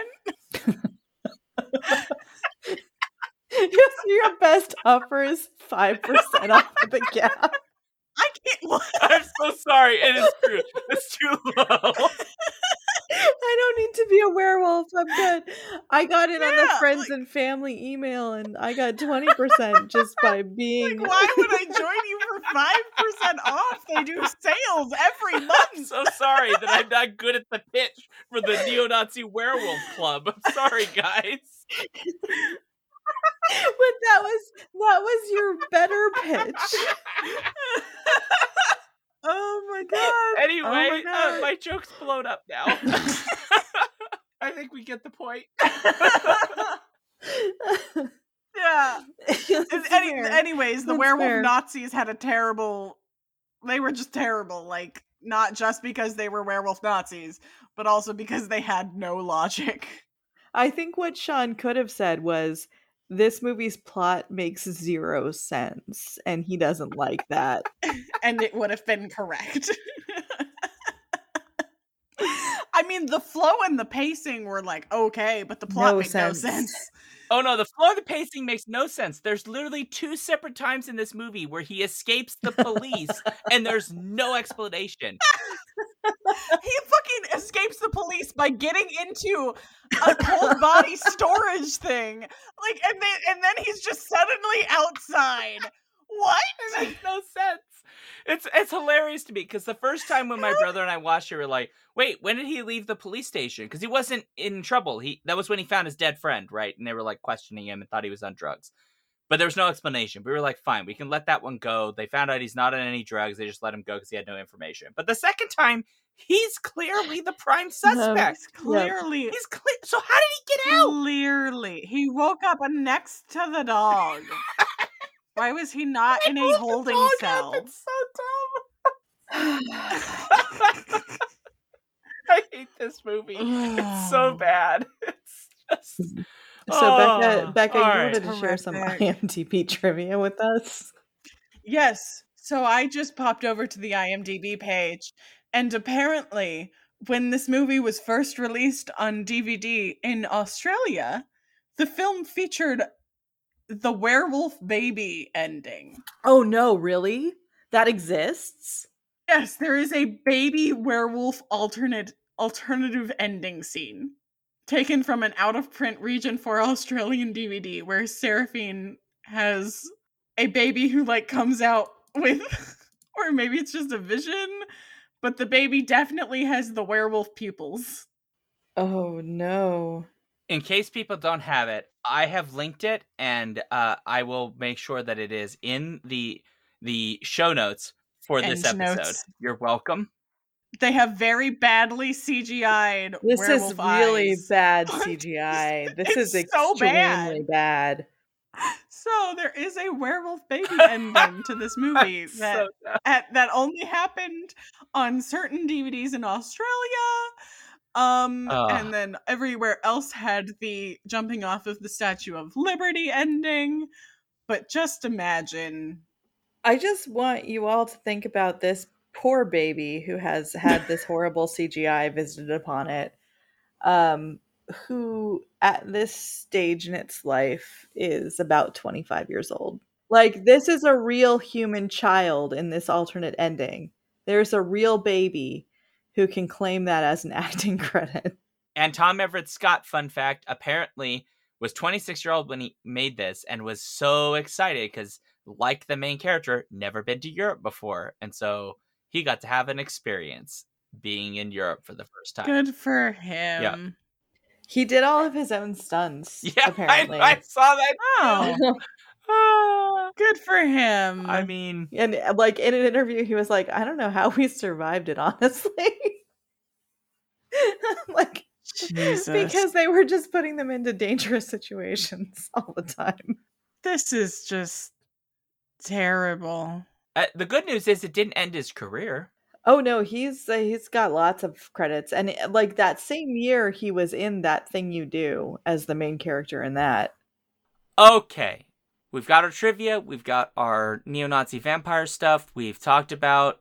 Yes, your best offer is 5% off at the Gap.
I can't.
I'm so sorry. It is true. It's too low.
I don't need to be a werewolf. I'm good. I got it on the friends and family email, and I got 20% just by being.
Like, why would I join you for 5% off? They do sales every month.
I'm so sorry that I'm not good at the pitch for the neo-Nazi werewolf club. I'm sorry, guys.
But that was your better pitch.
Oh my god.
Anyway, my joke's blown up now. I think we get the point.
Yeah. Anyways, the werewolf Nazis had they were just terrible. Like, not just because they were werewolf Nazis, but also because they had no logic.
I think what Sean could have said was, this movie's plot makes 0 sense, and he doesn't like that.
And it would have been correct. I mean, the flow and the pacing were like, okay, but the plot made no sense.
Oh no, the flow of the pacing makes no sense. There's literally 2 separate times in this movie where he escapes the police and there's no explanation.
He fucking escapes the police by getting into a cold body storage thing. Like, and then he's just suddenly outside. What?
It makes no sense. It's hilarious to me because the first time when my brother and I watched it, we were like, wait, when did he leave the police station? Because he wasn't in trouble. That was when he found his dead friend, right? And they were like questioning him and thought he was on drugs. But there was no explanation. We were like, fine, we can let that one go. They found out he's not on any drugs. They just let him go because he had no information. But the second time, he's clearly the prime suspect.
Clearly.
He's clear. So how did he get out?
Clearly. He woke up next to the dog. Why was he not in a holding cell?
It's so dumb. I hate this movie. It's so bad. It's just...
So Becca, you
right.
wanted to share some IMDb trivia with us?
Yes. So I just popped over to the IMDb page, and apparently when this movie was first released on DVD in Australia, the film featured the werewolf baby ending.
Oh no, really? That exists?
Yes, there is a baby werewolf alternative ending scene taken from an out-of-print Region 4 Australian DVD where Seraphine has a baby who like comes out with, or maybe it's just a vision, but the baby definitely has the werewolf pupils.
Oh no.
In case people don't have it, I have linked it, and I will make sure that it is in the show notes for this episode. You're welcome.
They have very badly CGI'd
This
werewolf
is really
eyes.
bad CGI. This is extremely bad.
So there is a werewolf baby ending to this movie that only happened on certain DVDs in Australia. And then everywhere else had the jumping off of the Statue of Liberty ending. But just imagine.
I just want you all to think about this poor baby who has had this horrible CGI visited upon it, who at this stage in its life is about 25 years old. Like, this is a real human child in this alternate ending. There's a real baby who can claim that as an acting credit.
And Tom Everett Scott, fun fact, apparently was 26-year-old when he made this and was so excited because, like the main character, never been to Europe before. And so he got to have an experience being in Europe for the first time.
Good for him.
Yeah.
He did all of his own stunts,
Yeah,
apparently.
I saw that.
Oh. Good for him.
I mean...
And, like, in an interview, he was like, I don't know how we survived it, honestly. Like,
Jesus.
Because they were just putting them into dangerous situations all the time.
This is just terrible.
The good news is it didn't end his career.
Oh no, he's got lots of credits, and like that same year he was in That Thing You Do as the main character in that.
Okay, we've got our trivia, we've got our neo-Nazi vampire stuff, we've talked about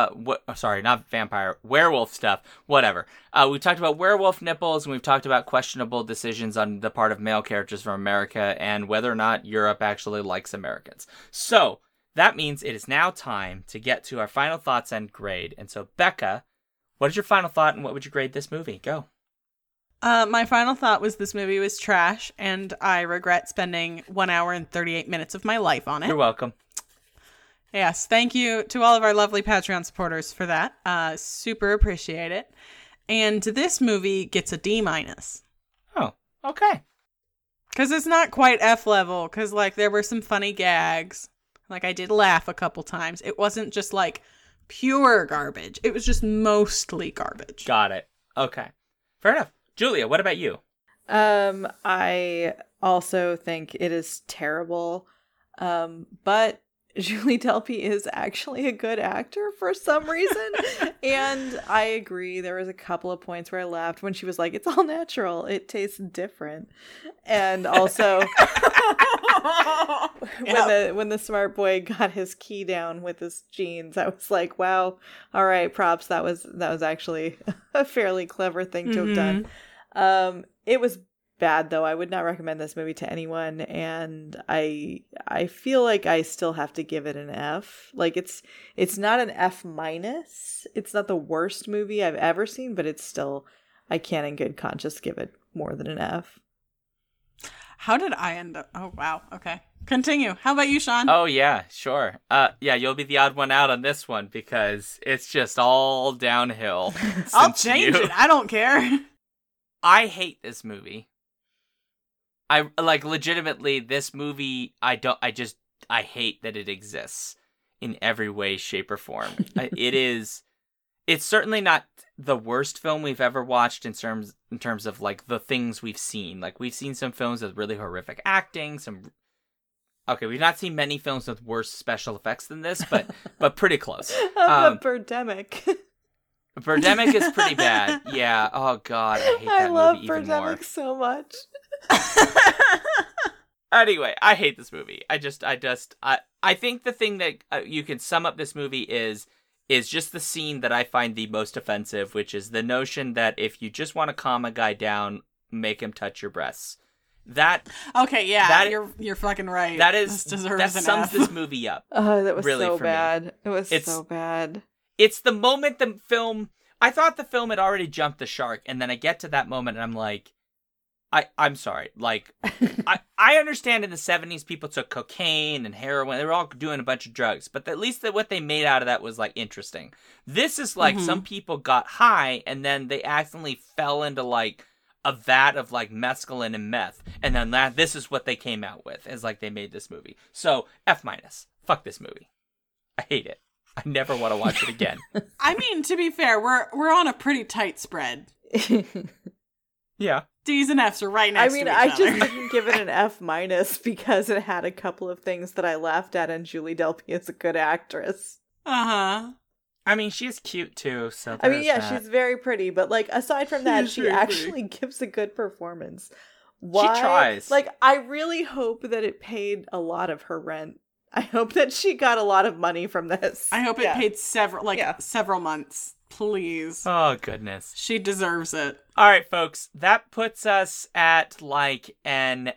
werewolf stuff, whatever. We talked about werewolf nipples, and we've talked about questionable decisions on the part of male characters from America and whether or not Europe actually likes Americans. So that means it is now time to get to our final thoughts and grade. And so, Becca, what is your final thought and what would you grade this movie? Go.
My final thought was this movie was trash, and I regret spending 1 hour and 38 minutes of my life on it.
You're welcome.
Yes, thank you to all of our lovely Patreon supporters for that. Super appreciate it. And this movie gets a D-.
Oh, okay.
Because it's not quite F level, because like there were some funny gags. Like, I did laugh a couple times. It wasn't just, like, pure garbage. It was just mostly garbage.
Got it. Okay. Fair enough. Julia, what about you?
I also think it is terrible. But Julie Delpy is actually a good actor for some reason. And I agree. There was a couple of points where I laughed when she was like, it's all natural. It tastes different. And also... when the smart boy got his key down with his jeans, I was like, wow, all right, props. That was actually a fairly clever thing to have done. It was bad though. I would not recommend this movie to anyone, and I feel like I still have to give it an F. Like it's not an F-. It's not the worst movie I've ever seen, but it's still, I can't in good conscience give it more than an F.
How did I end up? Oh, wow. Okay. Continue. How about you, Sean?
Oh, yeah, sure. Yeah, you'll be the odd one out on this one because it's just all downhill.
I'll change it. I don't care.
I hate this movie. I like legitimately this movie. I hate that it exists in every way, shape, or form. It's certainly not the worst film we've ever watched in terms of like the things we've seen. Like we've seen some films with really horrific acting, we've not seen many films with worse special effects than this, but pretty close.
Birdemic.
Birdemic is pretty bad. Yeah. Oh god, I hate that movie even more.
I love Birdemic so much.
Anyway, I hate this movie. I think the thing that you can sum up this movie is just the scene that I find the most offensive, which is the notion that if you just want to calm a guy down, make him touch your breasts.
Okay, yeah, you're fucking right.
That sums this movie up.
Oh, that was
really
so bad.
Me.
It was so bad.
It's the moment the film. I thought the film had already jumped the shark, and then I get to that moment, and I'm like, I'm sorry. Like, I understand in the 70s people took cocaine and heroin. They were all doing a bunch of drugs, but at least what they made out of that was like interesting. This is like some people got high, and then they accidentally fell into like a vat of like mescaline and meth, and then this is what they came out with, is like they made this movie. So F-. Fuck this movie. I hate it. I never want to watch it again.
I mean, to be fair, we're on a pretty tight spread.
Yeah.
D's and F's are right next to each other.
I just didn't give it an F- because it had a couple of things that I laughed at, and Julie Delpy is a good actress.
Uh-huh.
I mean, she's cute too, so
I mean, yeah, she's very pretty, but like aside from that, she actually gives a good performance. Why?
She tries.
Like, I really hope that it paid a lot of her rent. I hope that she got a lot of money from this.
I hope it paid several months. Please.
Oh, goodness.
She deserves it.
All right, folks. That puts us at like an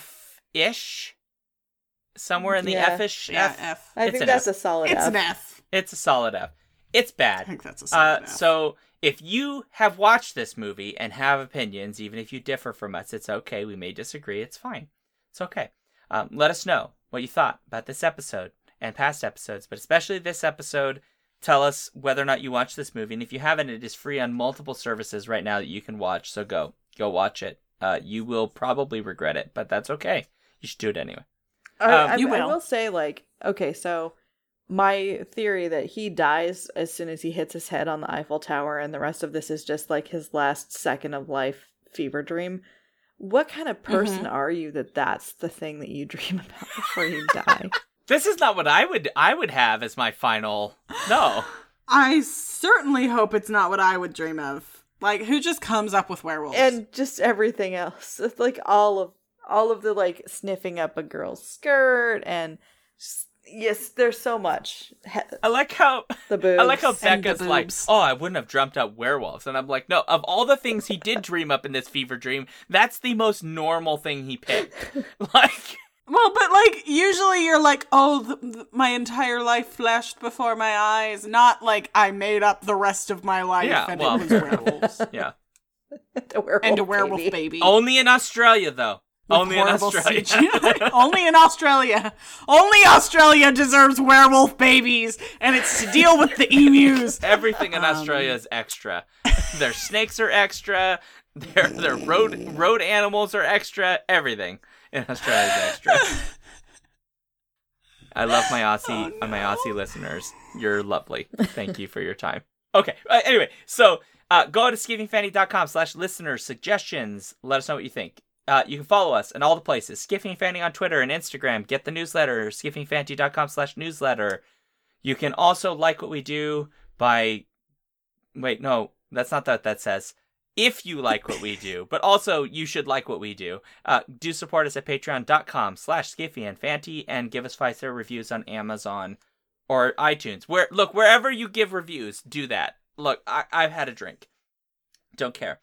F-ish. Somewhere in the F-ish.
Yeah, F.
I think that's a solid F.
It's an F.
It's a solid F. It's bad.
I think that's a solid F.
So if you have watched this movie and have opinions, even if you differ from us, it's okay. We may disagree. It's fine. It's okay. Let us know what you thought about this episode and past episodes, but especially this episode. Tell us whether or not you watched this movie, and if you haven't, it is free on multiple services right now that you can watch, so go watch it. You will probably regret it, but that's okay. You should do it anyway.
I will say, like, okay, so my theory that he dies as soon as he hits his head on the Eiffel Tower, and the rest of this is just like his last second of life fever dream. What kind of person are you that's the thing that you dream about before you die?
This is not what I would have as my final. No.
I certainly hope it's not what I would dream of. Like, who just comes up with werewolves?
And just everything else. It's like all of the like sniffing up a girl's skirt and yes, there's so much.
I like how
the boobs.
I like how Becca's like, oh, I wouldn't have dreamt up werewolves, and I'm like, no. Of all the things he did dream up in this fever dream, that's the most normal thing he picked. Like.
Well, but, like, usually you're like, oh, my entire life flashed before my eyes. Not like I made up the rest of my life it was werewolves.
Yeah.
And a werewolf baby.
Only in Australia, though. Only in Australia.
Only in Australia. Only Australia deserves werewolf babies, and it's to deal with the emus.
Everything in Australia is extra. Their snakes are extra. Their road animals are extra. Everything in Australia is extra. I love my Aussie listeners. You're lovely. Thank you for your time. Okay. Anyway, so go to skiffyandfanny.com/listener suggestions. Let us know what you think. You can follow us in all the places. Skiffy and Fanny on Twitter and Instagram. Get the newsletter, skiffyandfanty.com/newsletter. You can also like what we do by... Wait, no, that's not what that says. If you like what we do, but also you should like what we do. Do support us at patreon.com/skiffyandfanty and give us 5-star reviews on Amazon or iTunes. Wherever you give reviews, do that. Look, I've had a drink. Don't care.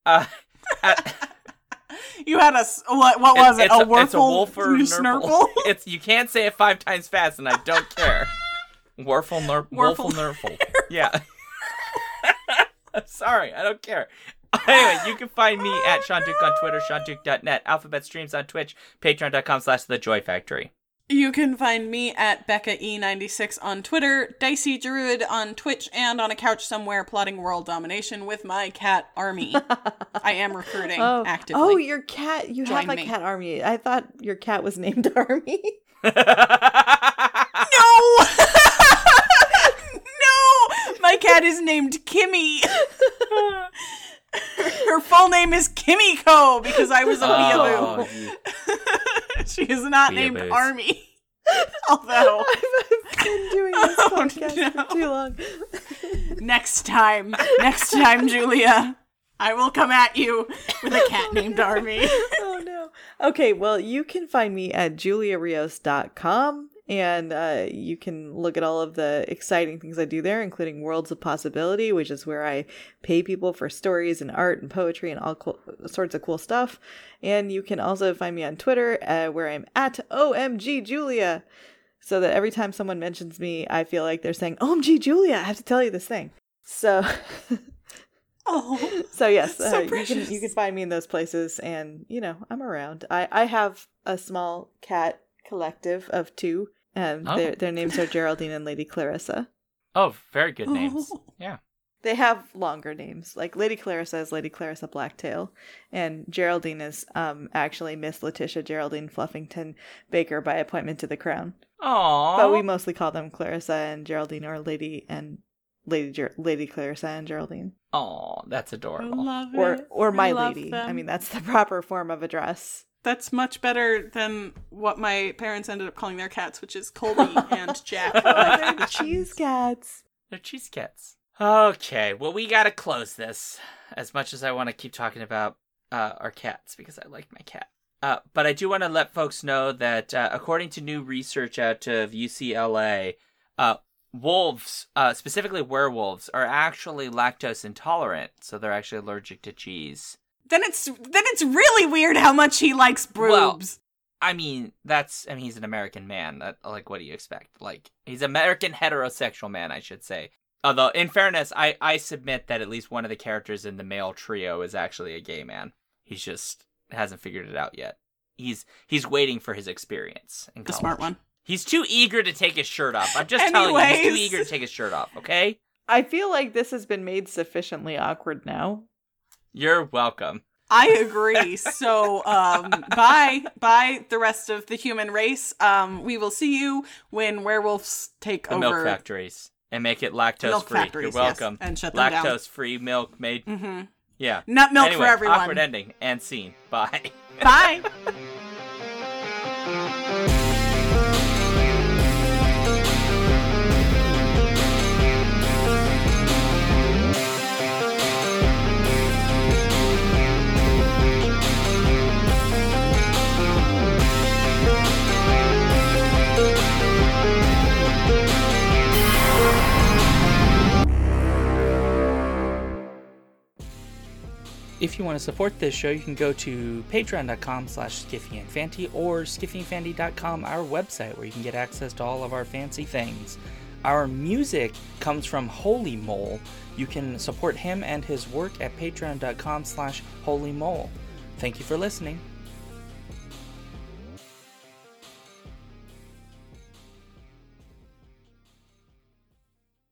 You had what was it? A
Wolfer
Nurple?
You can't say it 5 times fast, and I don't care. Wolfer Nurple. Yeah. Sorry, I don't care. Anyway, you can find me at Sean Duke on Twitter, SeanDuke.net, Alphabet Streams on Twitch, Patreon.com/TheJoyFactory.
You can find me at BeccaE96 on Twitter, Dicey Druid on Twitch, and on a couch somewhere plotting world domination with my cat army. I am recruiting actively.
Oh, your cat. You have a cat army. I thought your cat was named Army.
No! No! My cat is named Kimmy. Her full name is Kimiko because I was a weeaboo. She is not named Army. Although
I've been doing this podcast for too long.
Next time, Julia, I will come at you with a cat named Army.
Oh no. Okay, well, you can find me at juliarios.com. And you can look at all of the exciting things I do there, including Worlds of Possibility, which is where I pay people for stories and art and poetry and all sorts of cool stuff. And you can also find me on Twitter, where I'm at OMG Julia, so that every time someone mentions me, I feel like they're saying, OMG Julia, I have to tell you this thing. So, so yes, you can find me in those places, and I'm around. I have a small cat collective of 2. Their names are Geraldine and Lady Clarissa.
Oh, very good names. Yeah.
They have longer names. Like Lady Clarissa is Lady Clarissa Blacktail, and Geraldine is actually Miss Letitia Geraldine Fluffington Baker by appointment to the crown.
Aww.
But we mostly call them Clarissa and Geraldine, or Lady Clarissa and Geraldine.
Aw, that's adorable.
I love it.
Or my lady. Them. I mean, that's the proper form of address.
That's much better than what my parents ended up calling their cats, which is Colby and Jack.
They're cheese cats.
They're cheese cats. Okay, well, we gotta close this. As much as I want to keep talking about our cats, because I like my cat. But I do want to let folks know that according to new research out of UCLA, wolves, specifically werewolves, are actually lactose intolerant, so they're actually allergic to cheese.
Then it's really weird how much he likes boobs. Well,
I mean, he's an American man. Like, what do you expect? Like, he's an American heterosexual man, I should say. Although, in fairness, I submit that at least one of the characters in the male trio is actually a gay man. He's just hasn't figured it out yet. He's waiting for his experience in college.
The smart one.
He's too eager to take his shirt off. I'm just telling you, he's too eager to take his shirt off, okay?
I feel like this has been made sufficiently awkward now.
You're welcome.
I agree. So, bye the rest of the human race. We will see you when werewolves take over.
Milk factories. And make it lactose-free. You're welcome.
Yes, and shut them down.
Lactose-free milk made.
Mm-hmm.
Yeah.
Nut milk for everyone.
Awkward ending. And scene. Bye.
Bye.
If you want to support this show, you can go to patreon.com/skiffyandfanty or skiffyandfanty.com, our website, where you can get access to all of our fancy things. Our music comes from Holy Mole. You can support him and his work at patreon.com/holymole. Thank you for listening.